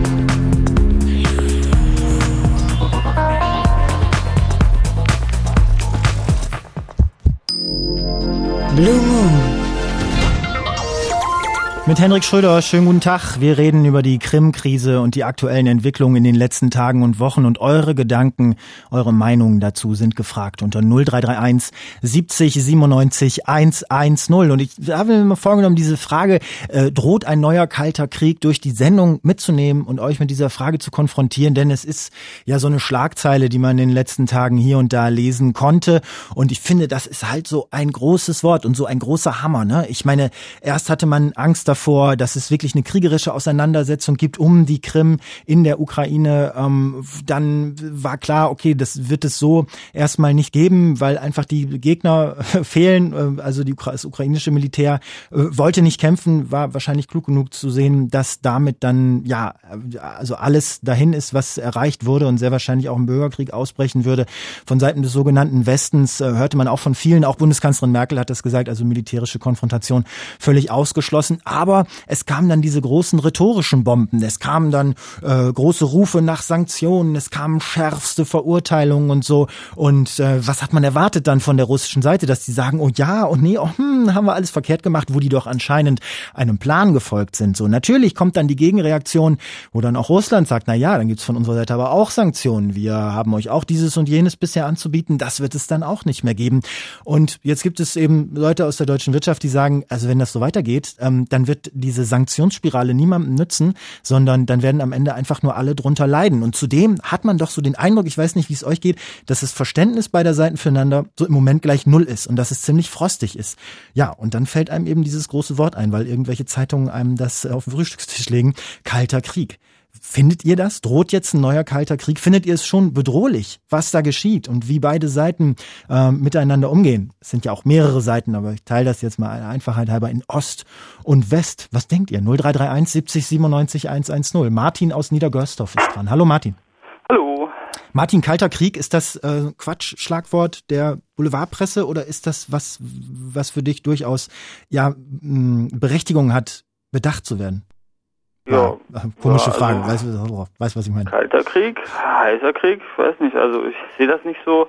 Blue Moon.
Mit Henrik Schröder, schönen guten Tag. Wir reden über die Krim-Krise und die aktuellen Entwicklungen in den letzten Tagen und Wochen und eure Gedanken, eure Meinungen dazu sind gefragt unter 0331 70 97 110. Und ich habe mir mal vorgenommen, diese Frage, droht ein neuer kalter Krieg, durch die Sendung mitzunehmen und euch mit dieser Frage zu konfrontieren, denn es ist ja so eine Schlagzeile, die man in den letzten Tagen hier und da lesen konnte, und ich finde, das ist halt so ein großes Wort und so ein großer Hammer, ne? Ich meine, erst hatte man Angst davor, dass es wirklich eine kriegerische Auseinandersetzung gibt um die Krim in der Ukraine. Dann war klar, okay, das wird es so erstmal nicht geben, weil einfach die Gegner fehlen. Also das ukrainische Militär wollte nicht kämpfen, war wahrscheinlich klug genug zu sehen, dass damit dann also alles dahin ist, was erreicht wurde und sehr wahrscheinlich auch ein Bürgerkrieg ausbrechen würde. Von Seiten des sogenannten Westens hörte man auch von vielen, auch Bundeskanzlerin Merkel hat das gesagt, also militärische Konfrontation völlig ausgeschlossen. Aber es kamen dann diese großen rhetorischen Bomben. Es kamen dann große Rufe nach Sanktionen. Es kamen schärfste Verurteilungen und so. Und was hat man erwartet dann von der russischen Seite? Dass die sagen, oh ja, oh nee, haben wir alles verkehrt gemacht, wo die doch anscheinend einem Plan gefolgt sind. So, natürlich kommt dann die Gegenreaktion, wo dann auch Russland sagt, na ja, dann gibt's von unserer Seite aber auch Sanktionen. Wir haben euch auch dieses und jenes bisher anzubieten. Das wird es dann auch nicht mehr geben. Und jetzt gibt es eben Leute aus der deutschen Wirtschaft, die sagen, also wenn das so weitergeht, dann wird diese Sanktionsspirale niemandem nützen, sondern dann werden am Ende einfach nur alle drunter leiden. Und zudem hat man doch so den Eindruck, ich weiß nicht, wie es euch geht, dass das Verständnis beider Seiten füreinander so im Moment gleich null ist und dass es ziemlich frostig ist. Ja, und dann fällt einem eben dieses große Wort ein, weil irgendwelche Zeitungen einem das auf den Frühstückstisch legen. Kalter Krieg. Findet ihr das? Droht jetzt ein neuer kalter Krieg? Findet ihr es schon bedrohlich, was da geschieht und wie beide Seiten miteinander umgehen? Es sind ja auch mehrere Seiten, aber ich teile das jetzt mal einer Einfachheit halber in Ost und West. Was denkt ihr? 0331 70 97 110. Martin aus Niedergörsdorf ist dran. Hallo Martin.
Hallo.
Martin, kalter Krieg, ist das Quatsch-Schlagwort der Boulevardpresse oder ist das was für dich durchaus Berechtigung hat, bedacht zu werden?
Ja.
Komische Frage, weißt du, was ich meine?
Kalter Krieg, heißer Krieg, weiß nicht, also ich sehe das nicht so,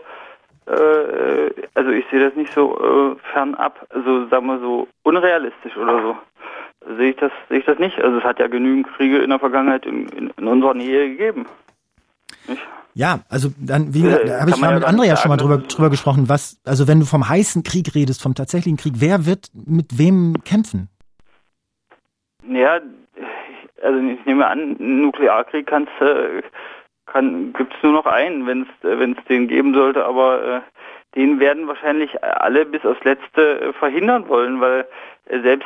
fernab, also sagen wir so unrealistisch oder so. Sehe ich das nicht. Also es hat ja genügend Kriege in der Vergangenheit in unserer Nähe gegeben. Nicht?
Ja, also dann, wie gesagt, da habe ich mal mit Andrea schon mal drüber gesprochen, also wenn du vom heißen Krieg redest, vom tatsächlichen Krieg, wer wird mit wem kämpfen?
Ja, also ich nehme an, Nuklearkrieg gibt's nur noch einen, wenn es den geben sollte, aber den werden wahrscheinlich alle bis aufs Letzte verhindern wollen, weil selbst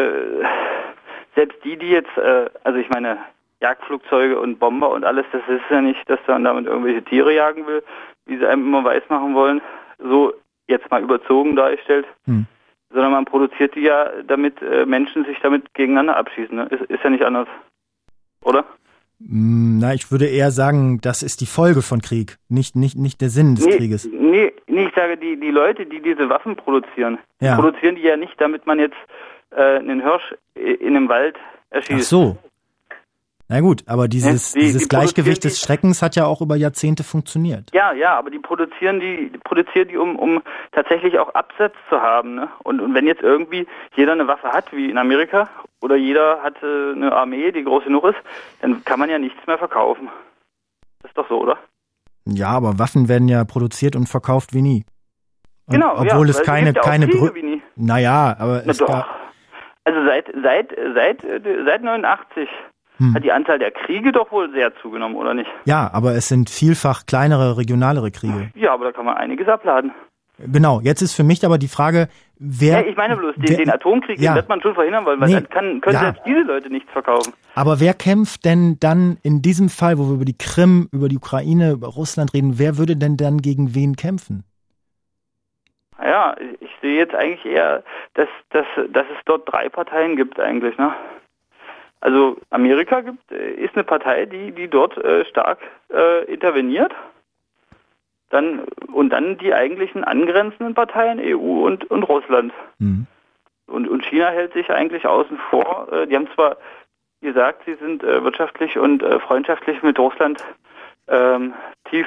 die jetzt, also ich meine, Jagdflugzeuge und Bomber und alles, das ist ja nicht, dass man damit irgendwelche Tiere jagen will, wie sie einem immer weismachen wollen, so jetzt mal überzogen dargestellt. Sondern man produziert die ja, damit Menschen sich damit gegeneinander abschießen. Ne? Ist ja nicht anders, oder?
Na, ich würde eher sagen, das ist die Folge von Krieg, nicht der Sinn des Krieges.
Nee, ich sage, die Leute, die diese Waffen produzieren, produzieren die ja nicht, damit man jetzt einen Hirsch in einem Wald erschießt. Ach so.
Na gut, aber dieses Gleichgewicht des Schreckens hat ja auch über Jahrzehnte funktioniert.
Ja, aber die produzieren die, um tatsächlich auch Absatz zu haben. Ne? Und wenn jetzt irgendwie jeder eine Waffe hat, wie in Amerika, oder jeder hat eine Armee, die groß genug ist, dann kann man ja nichts mehr verkaufen. Das ist doch so, oder?
Ja, aber Waffen werden ja produziert und verkauft wie nie. Und
genau,
obwohl es keine
wie nie.
Naja, aber es
doch. Also seit 89 hat die Anzahl der Kriege doch wohl sehr zugenommen, oder nicht?
Ja, aber es sind vielfach kleinere, regionalere Kriege.
Ja, aber da kann man einiges abladen.
Genau, jetzt ist für mich aber die Frage, wer...
Ja, ich meine bloß, den Atomkrieg, den wird man schon verhindern wollen, weil dann können selbst diese Leute nichts verkaufen.
Aber wer kämpft denn dann in diesem Fall, wo wir über die Krim, über die Ukraine, über Russland reden, wer würde denn dann gegen wen kämpfen?
Ja, ich sehe jetzt eigentlich eher, dass es dort 3 Parteien gibt eigentlich, ne? Also Amerika ist eine Partei, die dort stark interveniert. Dann die eigentlichen angrenzenden Parteien, EU und Russland. Und China hält sich eigentlich außen vor. Die haben zwar gesagt, sie sind wirtschaftlich und freundschaftlich mit Russland tief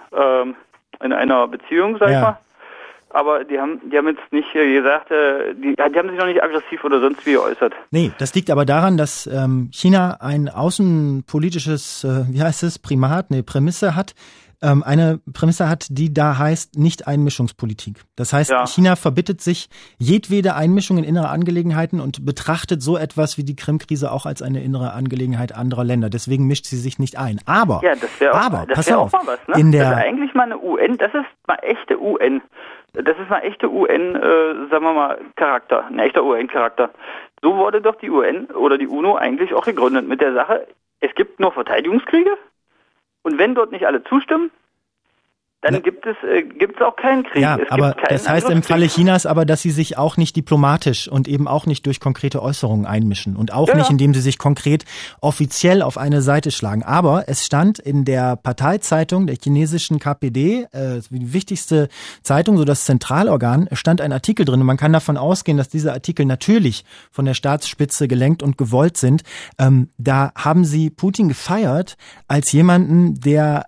in einer Beziehung, sag ich mal. Aber die haben jetzt nicht gesagt, die haben sich noch nicht aggressiv oder sonst wie geäußert.
Nee, das liegt aber daran, dass China ein außenpolitisches, Prämisse hat. Eine Prämisse hat, die da heißt Nicht-Einmischungspolitik. Das heißt, China verbittet sich jedwede Einmischung in innere Angelegenheiten und betrachtet so etwas wie die Krim-Krise auch als eine innere Angelegenheit anderer Länder. Deswegen mischt sie sich nicht ein. Aber,
das wäre auch mal was, ne? Das ist eigentlich mal eine UN, das ist mal echte UN. Das ist mal echte UN, sagen wir mal, Charakter, ein echter UN-Charakter. So wurde doch die UN oder die UNO eigentlich auch gegründet mit der Sache, es gibt nur Verteidigungskriege und wenn dort nicht alle zustimmen, dann gibt es auch keinen Krieg.
Ja, aber das heißt im Falle Chinas aber, dass sie sich auch nicht diplomatisch und eben auch nicht durch konkrete Äußerungen einmischen und auch nicht, indem sie sich konkret offiziell auf eine Seite schlagen. Aber es stand in der Parteizeitung der chinesischen KPD, die wichtigste Zeitung, so das Zentralorgan, stand ein Artikel drin und man kann davon ausgehen, dass diese Artikel natürlich von der Staatsspitze gelenkt und gewollt sind. Da haben sie Putin gefeiert als jemanden, der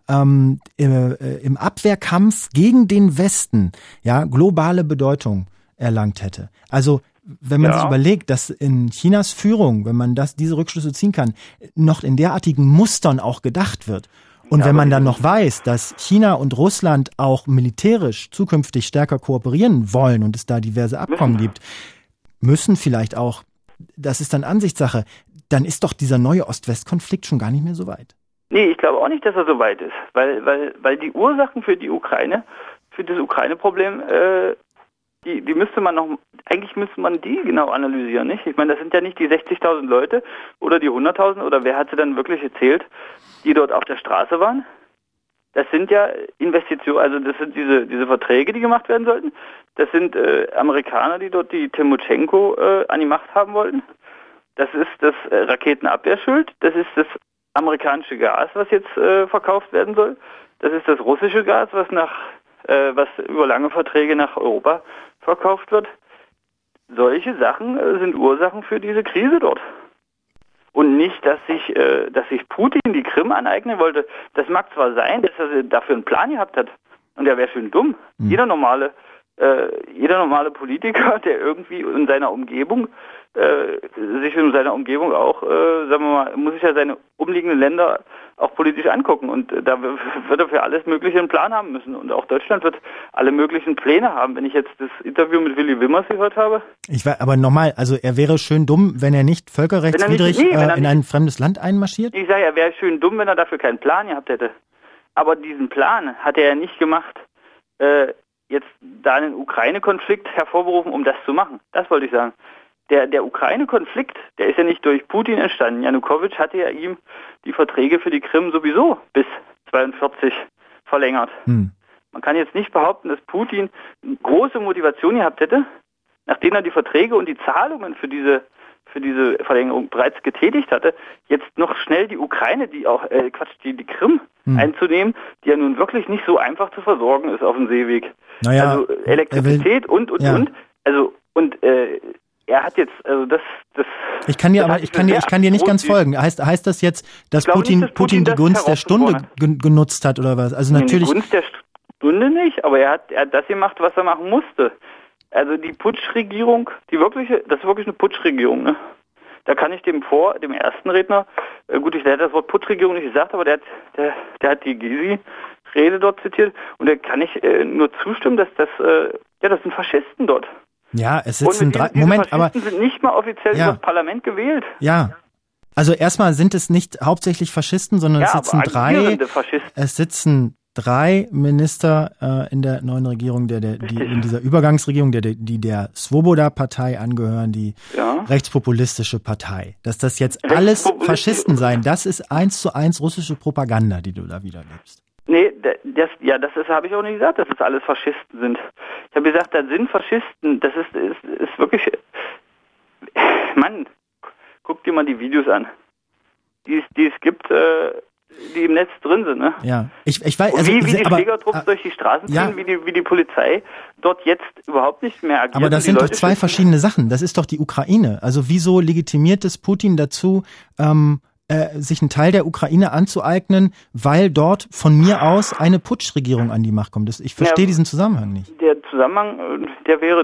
im Abwehrkampf gegen den Westen globale Bedeutung erlangt hätte. Also wenn man sich überlegt, dass in Chinas Führung, wenn man diese Rückschlüsse ziehen kann, noch in derartigen Mustern auch gedacht wird. Und wenn man dann noch weiß, dass China und Russland auch militärisch zukünftig stärker kooperieren wollen und es da diverse Abkommen gibt, müssen vielleicht auch, das ist dann Ansichtssache, dann ist doch dieser neue Ost-West-Konflikt schon gar nicht mehr so weit.
Nee, ich glaube auch nicht, dass er so weit ist, weil die Ursachen für die Ukraine, für das Ukraine-Problem, die müsste man die genau analysieren, nicht? Ich meine, das sind ja nicht die 60.000 Leute oder die 100.000 oder wer hat sie dann wirklich gezählt, die dort auf der Straße waren. Das sind ja Investitionen, also das sind diese Verträge, die gemacht werden sollten. Das sind Amerikaner, die dort die Timoschenko an die Macht haben wollten. Das ist das Raketenabwehrschild, das ist das amerikanische Gas, was jetzt verkauft werden soll. Das ist das russische Gas, was über lange Verträge nach Europa verkauft wird. Solche Sachen sind Ursachen für diese Krise dort. Und nicht, dass sich Putin die Krim aneignen wollte. Das mag zwar sein, dass er dafür einen Plan gehabt hat. Und der wäre schön dumm. Jeder normale Politiker, der irgendwie in seiner Umgebung auch, sagen wir mal, muss sich ja seine umliegenden Länder auch politisch angucken und da wird er für alles Mögliche einen Plan haben müssen und auch Deutschland wird alle möglichen Pläne haben. Wenn ich jetzt das Interview mit Willy Wimmers gehört habe. Aber nochmal, also er wäre schön dumm, wenn er nicht völkerrechtswidrig in ein fremdes Land einmarschiert? Ich sage, er wäre schön dumm, wenn er dafür keinen Plan gehabt hätte. Aber diesen Plan hat er ja nicht gemacht, jetzt da einen Ukraine-Konflikt hervorberufen, um das zu machen. Das wollte ich sagen. Der Ukraine-Konflikt, der ist ja nicht durch Putin entstanden. Janukowitsch hatte ja ihm die Verträge für die Krim sowieso bis 1942 verlängert. Man kann jetzt nicht behaupten, dass Putin große Motivation gehabt hätte, nachdem er die Verträge und die Zahlungen für diese Verlängerung bereits getätigt hatte, jetzt noch schnell die Ukraine, die Krim einzunehmen, die ja nun wirklich nicht so einfach zu versorgen ist auf dem Seeweg. Naja, also Elektrizität und. Also er hat jetzt, also das. Ich kann dir nicht ganz folgen. Heißt das jetzt, dass Putin die Gunst der Stunde genutzt hat oder was? Also natürlich. Die Gunst der Stunde nicht, aber er hat das gemacht, was er machen musste. Also die Putschregierung, das ist wirklich eine Putschregierung, ne? Da kann ich dem ersten Redner, gut, ich hätte das Wort Putschregierung nicht gesagt, aber der hat die Gysi-Rede dort zitiert und da kann ich nur zustimmen, dass das sind Faschisten dort. Ja, es sitzen drei. Moment, aber sind nicht mal offiziell über das Parlament gewählt. Ja. Also erstmal sind es nicht hauptsächlich Faschisten, sondern es sitzen drei Minister in der neuen Regierung, die in dieser Übergangsregierung, die der Svoboda-Partei angehören, die rechtspopulistische Partei. Dass das jetzt alles Faschisten seien, das ist 1:1 russische Propaganda, die du da wiedergibst. Nee, das habe ich auch nicht gesagt, dass es alles Faschisten sind. Ich habe gesagt, das sind Faschisten. Das ist wirklich. Mann, guck dir mal die Videos an, die es gibt drin sind, ne?
Ja, ich weiß.
Also, wie die Schlägertrupps durch die Straßen ziehen,
ja.
wie die Polizei dort jetzt überhaupt nicht mehr agiert.
Aber das sind doch zwei verschiedene Sachen. Das ist doch die Ukraine. Also wieso legitimiert es Putin dazu, sich einen Teil der Ukraine anzueignen, weil dort von mir aus eine Putschregierung an die Macht kommt? Ich verstehe diesen Zusammenhang nicht.
Der Zusammenhang, der wäre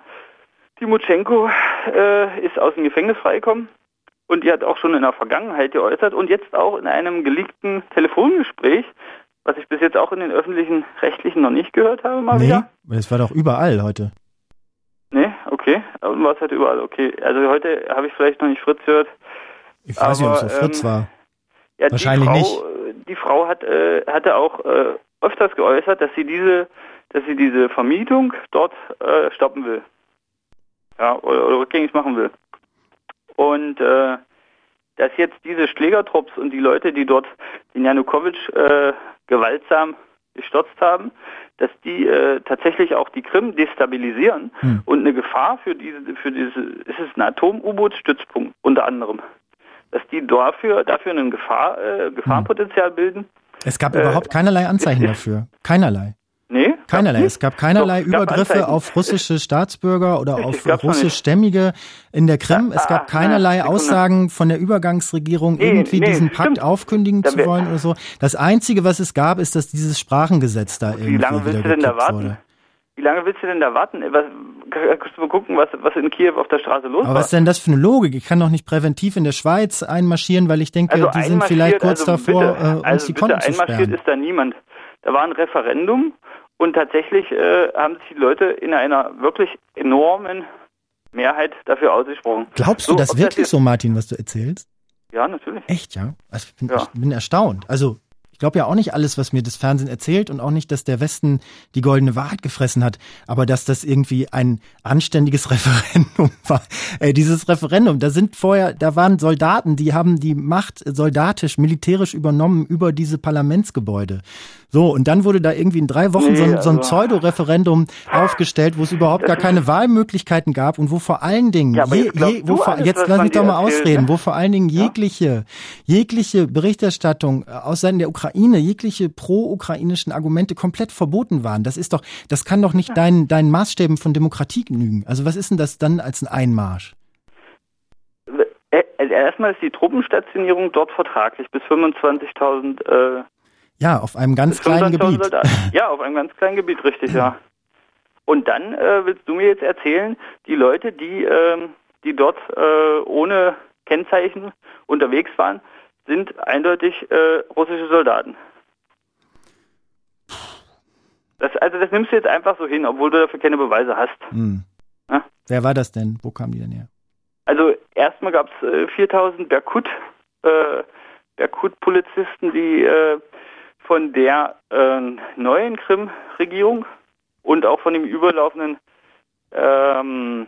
Timoschenko ist aus dem Gefängnis freigekommen und die hat auch schon in der Vergangenheit geäußert und jetzt auch in einem geleakten Telefongespräch, was ich bis jetzt auch in den öffentlichen Rechtlichen noch nicht gehört habe, wieder.
Nee, das war doch überall heute.
Nee, okay. Und was halt überall, okay. Also heute habe ich vielleicht noch nicht Fritz gehört.
Ich weiß nicht, ob es so Fritz war.
Ja,
wahrscheinlich nicht.
Die Frau hatte auch öfters geäußert, dass sie diese Vermietung dort stoppen will. Ja, oder rückgängig machen will. Und dass jetzt diese Schlägertrupps und die Leute, die dort den Janukowitsch gewaltsam gestürzt haben, dass die tatsächlich auch die Krim destabilisieren und eine Gefahr für diese, ist es ein Atom-U-Boot-Stützpunkt unter anderem, dass die dafür ein Gefahrenpotenzial bilden.
Es gab überhaupt keinerlei Anzeichen dafür. Keinerlei.
Nee?
Keinerlei. Es gab keinerlei Übergriffe auf russische Staatsbürger oder auf russischstämmige in der Krim. Es gab keinerlei Aussagen von der Übergangsregierung, irgendwie diesen Pakt aufkündigen zu wollen oder so. Das Einzige, was es gab, ist, dass dieses Sprachengesetz da irgendwie wieder gekippt wurde. Wie lange willst du denn da warten? Wie lange willst du denn da warten? Kannst du mal gucken, was in Kiew auf der Straße los war? Aber was ist denn das für eine Logik? Ich kann doch nicht präventiv in der Schweiz einmarschieren, weil ich denke, die sind vielleicht kurz davor, uns die Konten zu sperren.
Einmarschiert ist da niemand. Da war ein Referendum und tatsächlich haben sich die Leute in einer wirklich enormen Mehrheit dafür ausgesprochen.
Glaubst du das wirklich so, Martin, was du erzählst?
Ja, natürlich.
Echt, ja? Also ich bin erstaunt. Also ich glaube ja auch nicht alles, was mir das Fernsehen erzählt und auch nicht, dass der Westen die goldene Wahrheit gefressen hat, aber dass das irgendwie ein anständiges Referendum war. Dieses Referendum, da waren Soldaten, die haben die Macht soldatisch, militärisch übernommen über diese Parlamentsgebäude. So, und dann wurde da irgendwie in 3 Wochen so ein Pseudo-Referendum aufgestellt, wo es überhaupt gar keine Wahlmöglichkeiten gab und wo vor allen Dingen, jetzt lass mich doch mal ausreden, wo vor allen Dingen jegliche Berichterstattung aus Seiten der Ukraine, jegliche pro-ukrainischen Argumente komplett verboten waren. Das kann doch nicht deinen Maßstäben von Demokratie genügen. Also was ist denn das dann als ein Einmarsch?
Erstmal ist die Truppenstationierung dort vertraglich bis 25.000
ja, auf einem ganz kleinen Gebiet.
Ja, auf einem ganz kleinen Gebiet, richtig, ja. Und dann willst du mir jetzt erzählen, die Leute, die dort ohne Kennzeichen unterwegs waren, sind eindeutig russische Soldaten. Das nimmst du jetzt einfach so hin, obwohl du dafür keine Beweise hast. Ja?
Wer war das denn? Wo kamen die denn her?
Also erstmal gab es 4.000 Berkut-Polizisten, die von der neuen Krim-Regierung und auch von dem überlaufenden von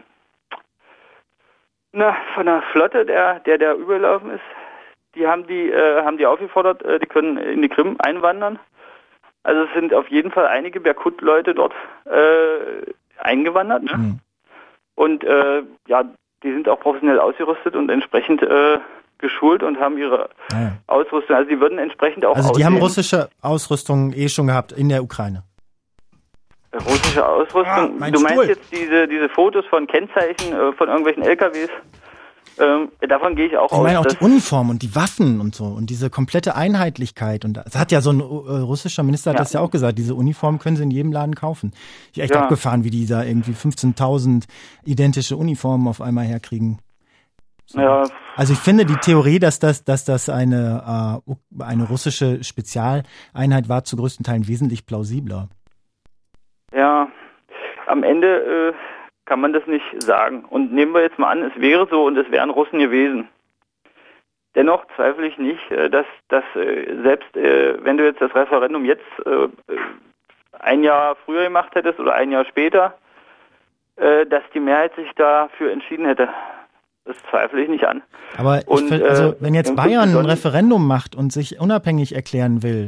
der Flotte, der überlaufen ist, die haben die aufgefordert, die können in die Krim einwandern. Also es sind auf jeden Fall einige Berkut-Leute dort eingewandert. Ne? Und die sind auch professionell ausgerüstet und entsprechend geschult und haben ihre Ausrüstung. Also die würden entsprechend auch
die haben russische Ausrüstung schon gehabt in der Ukraine.
Russische Ausrüstung? Du meinst jetzt diese Fotos von Kennzeichen von irgendwelchen LKWs? Davon gehe ich auch aus.
Ich meine auch die Uniform und die Waffen und so und diese komplette Einheitlichkeit. Und das hat ja so ein russischer Minister hat das ja auch gesagt, diese Uniform können sie in jedem Laden kaufen. Ich echt abgefahren, wie die da irgendwie 15.000 identische Uniformen auf einmal herkriegen. So. Ja. Also ich finde die Theorie, dass das eine russische Spezialeinheit war, zu größten Teilen wesentlich plausibler.
Ja, am Ende kann man das nicht sagen. Und nehmen wir jetzt mal an, es wäre so und es wären Russen gewesen. Dennoch zweifle ich nicht, dass selbst wenn du jetzt das Referendum jetzt ein Jahr früher gemacht hättest oder ein Jahr später, dass die Mehrheit sich dafür entschieden hätte. Das zweifle ich nicht an.
Aber wenn jetzt Bayern ein Referendum macht und sich unabhängig erklären will,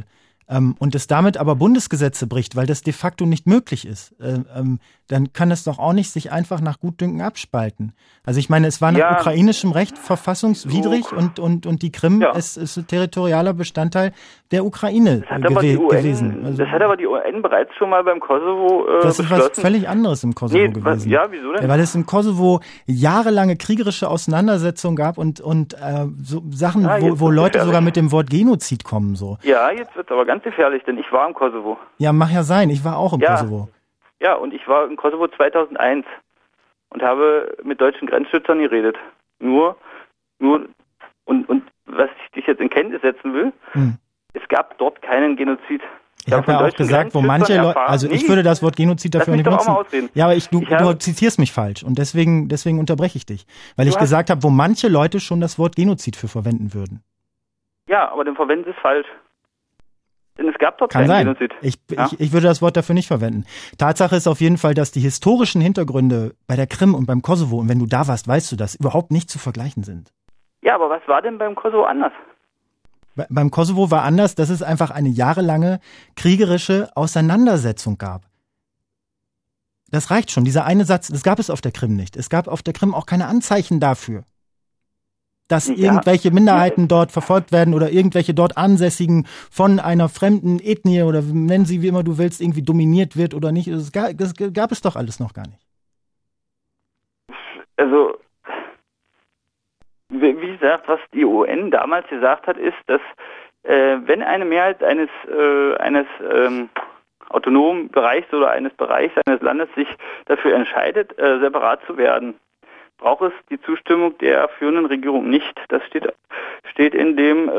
und es damit aber Bundesgesetze bricht, weil das de facto nicht möglich ist, dann kann es doch auch nicht sich einfach nach Gutdünken abspalten. Also ich meine, es war nach ukrainischem Recht verfassungswidrig und die Krim ist territorialer Bestandteil der Ukraine gewesen. Also,
das hat aber die UN bereits schon mal beim Kosovo
das ist was völlig anderes im Kosovo gewesen.
Ja, wieso denn?
Weil es im Kosovo jahrelange kriegerische Auseinandersetzungen gab und so Sachen, wo Leute sogar mit dem Wort Genozid kommen. So.
Ja, jetzt wird's aber ganz gefährlich, denn ich war im Kosovo.
Ja, mag ja sein, ich war auch im Kosovo.
Ja, und ich war im Kosovo 2001 und habe mit deutschen Grenzschützern geredet. Nur, und was ich dich jetzt in Kenntnis setzen will, es gab dort keinen Genozid.
Ich habe ja auch gesagt, wo manche Leute, also ich würde das Wort Genozid dafür nicht benutzen. Ja, aber du zitierst mich falsch und deswegen unterbreche ich dich. Weil ich gesagt habe, wo manche Leute schon das Wort Genozid für verwenden würden.
Ja, aber dann verwenden sie es falsch. Denn es gab dort keinen Genozid.
Ich würde das Wort dafür nicht verwenden. Tatsache ist auf jeden Fall, dass die historischen Hintergründe bei der Krim und beim Kosovo, und wenn du da warst, weißt du das, überhaupt nicht zu vergleichen sind.
Ja, aber was war denn beim Kosovo anders?
Beim Kosovo war anders, dass es einfach eine jahrelange kriegerische Auseinandersetzung gab. Das reicht schon, dieser eine Satz, das gab es auf der Krim nicht. Es gab auf der Krim auch keine Anzeichen dafür, dass irgendwelche Minderheiten dort verfolgt werden oder irgendwelche dort Ansässigen von einer fremden Ethnie oder nennen sie wie immer du willst, irgendwie dominiert wird oder nicht. Das gab es doch alles noch gar nicht.
Also, wie gesagt, was die UN damals gesagt hat, ist, dass wenn eine Mehrheit eines autonomen Bereichs oder eines Bereichs eines Landes sich dafür entscheidet, separat zu werden, braucht es die Zustimmung der führenden Regierung nicht. Das steht in dem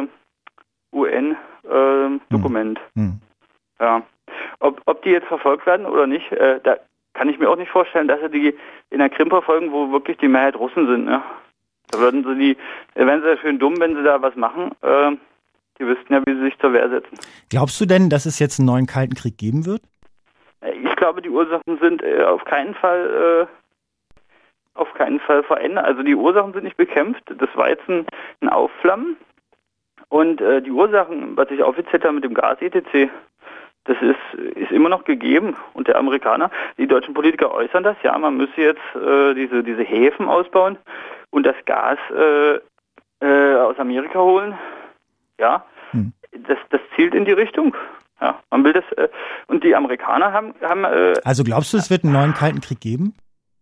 UN-Dokument. Ja. Ob die jetzt verfolgt werden oder nicht, da kann ich mir auch nicht vorstellen, dass sie die in der Krim verfolgen, wo wirklich die Mehrheit Russen sind. Ne? Da wären sie ja schön dumm, wenn sie da was machen. Die wüssten ja, wie sie sich zur Wehr setzen.
Glaubst du denn, dass es jetzt einen neuen Kalten Krieg geben wird?
Ich glaube, die Ursachen sind auf keinen Fall verändert. Also die Ursachen sind nicht bekämpft. Das war jetzt ein Aufflammen. Und die Ursachen, was ich aufgezählt habe mit dem Gas etc., das ist immer noch gegeben. Und der Amerikaner, die deutschen Politiker äußern das, ja, man müsse jetzt diese Häfen ausbauen und das Gas aus Amerika holen. Ja, das zielt in die Richtung. Ja, man will das. Und die Amerikaner haben
also glaubst du, es wird einen neuen Kalten Krieg geben?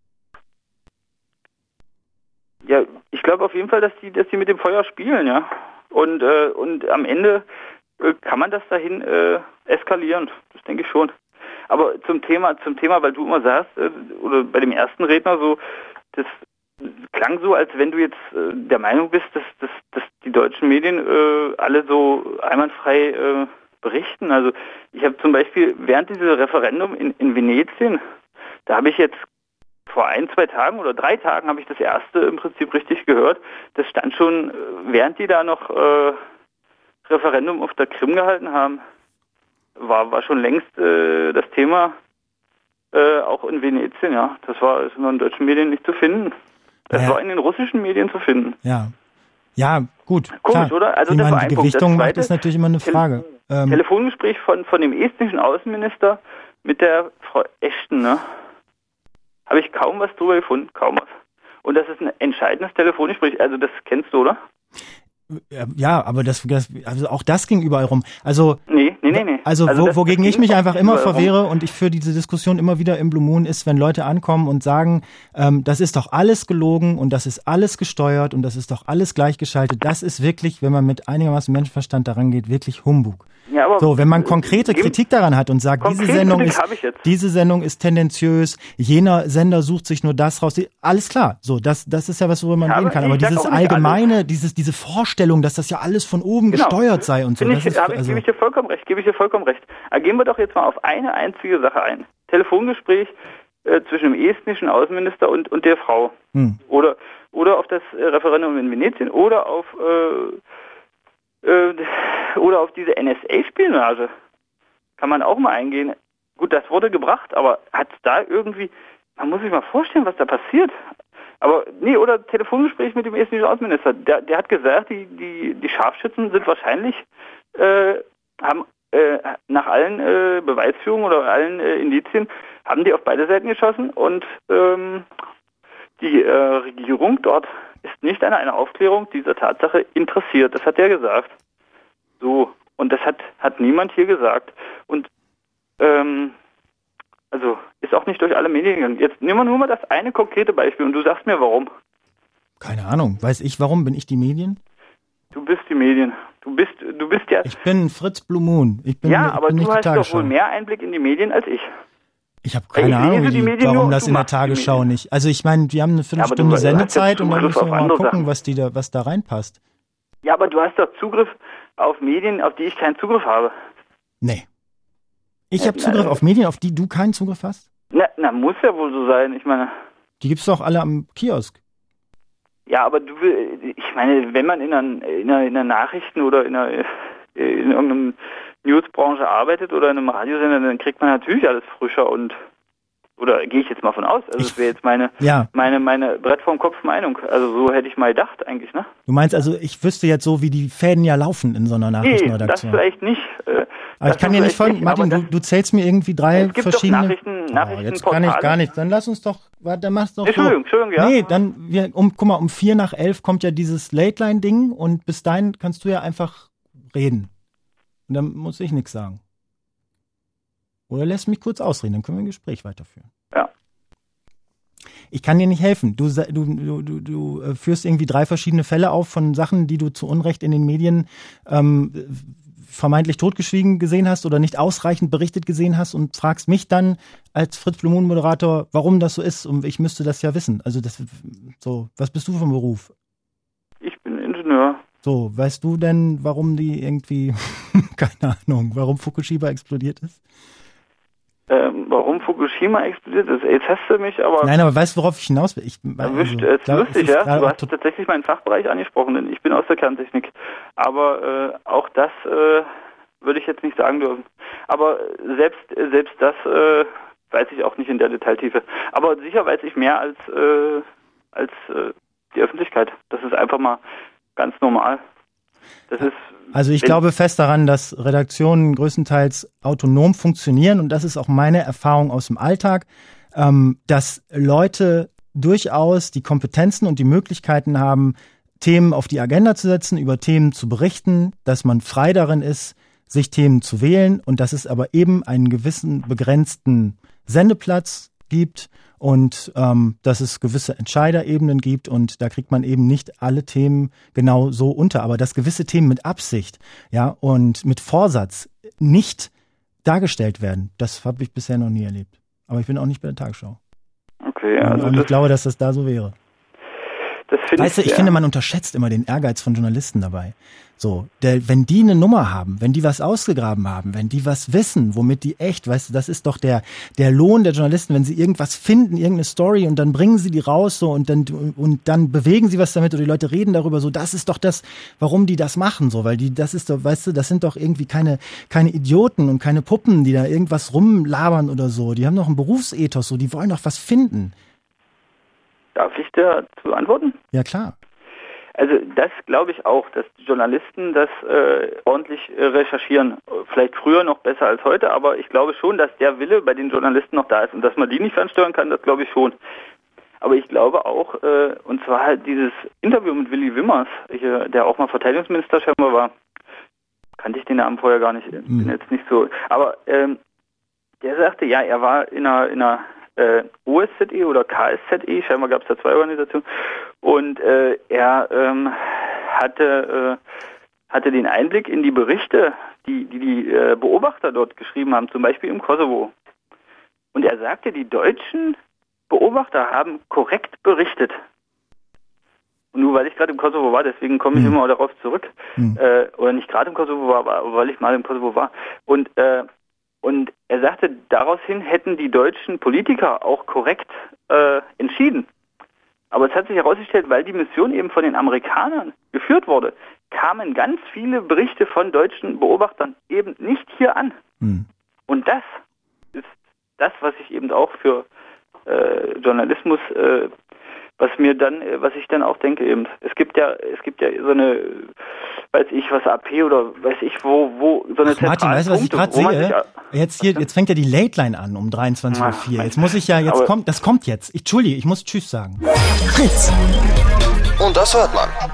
Ja, ich glaube auf jeden Fall, dass die mit dem Feuer spielen, ja. Und am Ende kann man das dahin eskalieren. Das denke ich schon. Aber zum Thema, weil du immer sagst, oder bei dem ersten Redner so, das klang so, als wenn du jetzt der Meinung bist, dass die deutschen Medien alle so einwandfrei berichten. Also ich habe zum Beispiel während dieses Referendum in Venetien, da habe ich jetzt vor 1-2 Tagen oder 3 Tagen habe ich das erste im Prinzip richtig gehört. Das stand schon, während die da noch Referendum auf der Krim gehalten haben, war schon längst das Thema auch in Venetien, ja. Das war in den deutschen Medien nicht zu finden. Das war in den russischen Medien zu finden.
Ja, gut.
Komisch,
klar.
oder? Also
die
das war
Gewichtung macht ist natürlich immer eine Frage.
Telefongespräch von dem estnischen Außenminister mit der Frau Ashton, ne? Habe ich kaum was drüber gefunden, kaum was. Und das ist ein entscheidendes Telefongespräch, also das kennst du, oder?
Ja, aber also auch das ging überall rum. Also,
nee.
Also wogegen ich mich einfach immer verwehre und ich führe diese Diskussion immer wieder im Blue Moon ist, wenn Leute ankommen und sagen, das ist doch alles gelogen und das ist alles gesteuert und das ist doch alles gleichgeschaltet. Das ist wirklich, wenn man mit einigermaßen Menschenverstand daran geht, wirklich Humbug.
Ja, aber
so, wenn man konkrete Kritik daran hat und sagt, diese Sendung ist tendenziös, jener Sender sucht sich nur das raus, alles klar. So, das ist ja was, worüber man reden kann. Aber dieses allgemeine, diese Vorstellung, dass das ja alles von oben gesteuert sei und so.
Gebe ich dir vollkommen recht. Gehen wir doch jetzt mal auf eine einzige Sache ein. Telefongespräch zwischen dem estnischen Außenminister und der Frau. Oder auf das Referendum in Venetien oder auf diese NSA-Spionage. Kann man auch mal eingehen. Gut, das wurde gebracht, aber hat es da irgendwie, man muss sich mal vorstellen, was da passiert. Aber, nee, oder Telefongespräch mit dem estnischen Außenminister. Der hat gesagt, die Scharfschützen sind wahrscheinlich, haben nach allen Beweisführungen oder allen Indizien haben die auf beide Seiten geschossen und die Regierung dort ist nicht an einer Aufklärung dieser Tatsache interessiert. Das hat er gesagt. So. Und das hat niemand hier gesagt. Und also ist auch nicht durch alle Medien gegangen. Jetzt nehmen wir nur mal das eine konkrete Beispiel und du sagst mir warum.
Keine Ahnung. Weiß ich warum? Bin ich die Medien?
Du bist die Medien. Du bist ja...
Ich bin Fritz Blue Moon.
Aber du hast doch wohl mehr Einblick in die Medien als ich.
Ich habe keine Ahnung, warum das in der Tagesschau nicht. Also ich meine, wir haben eine Viertelstunde Sendezeit und dann müssen wir mal gucken, was da reinpasst.
Ja, aber du hast doch Zugriff auf Medien, auf die ich keinen Zugriff habe.
Nee. Ich habe Zugriff auf Medien, auf die du keinen Zugriff hast?
Na, muss ja wohl so sein. Ich meine...
Die gibt's doch alle am Kiosk.
Ja, aber ich meine, wenn man in einer Nachrichten- oder in irgendeiner Newsbranche arbeitet oder in einem Radiosender, dann kriegt man natürlich alles frischer oder gehe ich jetzt mal von aus. Also das wäre jetzt meine Brett vom Kopf Meinung. Also so hätte ich mal gedacht eigentlich, ne?
Du meinst also, ich wüsste jetzt so, wie die Fäden ja laufen in so einer Nachrichtenredaktion.
Nee, das vielleicht nicht.
Aber ich kann dir nicht folgen. Martin, du zählst mir irgendwie drei verschiedene...
Es gibt doch Nachrichtenportale.
Jetzt kann ich gar nicht. Dann lass uns doch... Dann mach's doch
Entschuldigung, ja.
Nee, dann, guck mal, um 10:45 kommt ja dieses Late-Line-Ding und bis dahin kannst du ja einfach reden. Und dann muss ich nichts sagen. Oder lässt mich kurz ausreden, dann können wir ein Gespräch weiterführen.
Ja.
Ich kann dir nicht helfen. Du führst irgendwie 3 verschiedene Fälle auf von Sachen, die du zu Unrecht in den Medien vermeintlich totgeschwiegen gesehen hast oder nicht ausreichend berichtet gesehen hast und fragst mich dann als Fritz Blue Moon Moderator, warum das so ist und ich müsste das ja wissen. Also was bist du für ein Beruf?
Ich bin Ingenieur.
So, weißt du denn, warum die irgendwie, keine Ahnung, warum Fukushima explodiert ist?
Warum Fukushima explodiert ist? Jetzt hast du mich aber...
Nein, aber weißt du, worauf ich hinaus will?
Erwischt, ist lustig, ja? Du hast tatsächlich meinen Fachbereich angesprochen, denn ich bin aus der Kerntechnik. Aber auch das würde ich jetzt nicht sagen dürfen. Aber selbst das weiß ich auch nicht in der Detailtiefe. Aber sicher weiß ich mehr als die Öffentlichkeit. Das ist einfach mal ganz normal.
Also ich glaube fest daran, dass Redaktionen größtenteils autonom funktionieren und das ist auch meine Erfahrung aus dem Alltag, dass Leute durchaus die Kompetenzen und die Möglichkeiten haben, Themen auf die Agenda zu setzen, über Themen zu berichten, dass man frei darin ist, sich Themen zu wählen und dass es aber eben einen gewissen begrenzten Sendeplatz gibt und dass es gewisse Entscheiderebenen gibt und da kriegt man eben nicht alle Themen genau so unter, aber dass gewisse Themen mit Absicht, ja, und mit Vorsatz nicht dargestellt werden, das habe ich bisher noch nie erlebt. Aber ich bin auch nicht bei der Tagesschau.
Okay, also
und ich glaube, dass das da so wäre. Weißt du, ich finde, man unterschätzt immer den Ehrgeiz von Journalisten dabei. So, wenn die eine Nummer haben, wenn die was ausgegraben haben, wenn die was wissen, womit die echt, weißt du, das ist doch der Lohn der Journalisten, wenn sie irgendwas finden, irgendeine Story und dann bringen sie die raus so und dann bewegen sie was damit oder die Leute reden darüber so, das ist doch das, warum die das machen so, weil das ist doch, weißt du, das sind doch irgendwie keine Idioten und keine Puppen, die da irgendwas rumlabern oder so. Die haben doch einen Berufsethos so, die wollen doch was finden.
Darf ich dazu antworten?
Ja, klar.
Also das glaube ich auch, dass die Journalisten das ordentlich recherchieren. Vielleicht früher noch besser als heute, aber ich glaube schon, dass der Wille bei den Journalisten noch da ist und dass man die nicht fernsteuern kann, das glaube ich schon. Aber ich glaube auch, und zwar halt dieses Interview mit Willy Wimmers, der auch mal Verteidigungsminister scheinbar war, kannte ich den Namen vorher gar nicht, bin jetzt nicht so, aber der sagte, ja, er war in einer OSZE oder KSZE, scheinbar gab es da 2 Organisationen, und er hatte den Einblick in die Berichte, die Beobachter dort geschrieben haben, zum Beispiel im Kosovo. Und er sagte, die deutschen Beobachter haben korrekt berichtet. Und nur weil ich gerade im Kosovo war, deswegen komme ich immer darauf zurück, oder nicht gerade im Kosovo war, aber weil ich mal im Kosovo war. Und er sagte, daraus hin hätten die deutschen Politiker auch korrekt entschieden. Aber es hat sich herausgestellt, weil die Mission eben von den Amerikanern geführt wurde, kamen ganz viele Berichte von deutschen Beobachtern eben nicht hier an. Und das ist das, was ich eben auch für Journalismus Was ich dann auch denke eben. Es gibt ja so eine, weiß ich was, AP oder weiß ich wo so eine
Martin, weißt du, was ich gerade sehe? Jetzt fängt ja die Late Line an um 23:04 Uhr. Jetzt muss ich das kommt jetzt. Entschuldige, ich muss Tschüss sagen.
Und das hört man.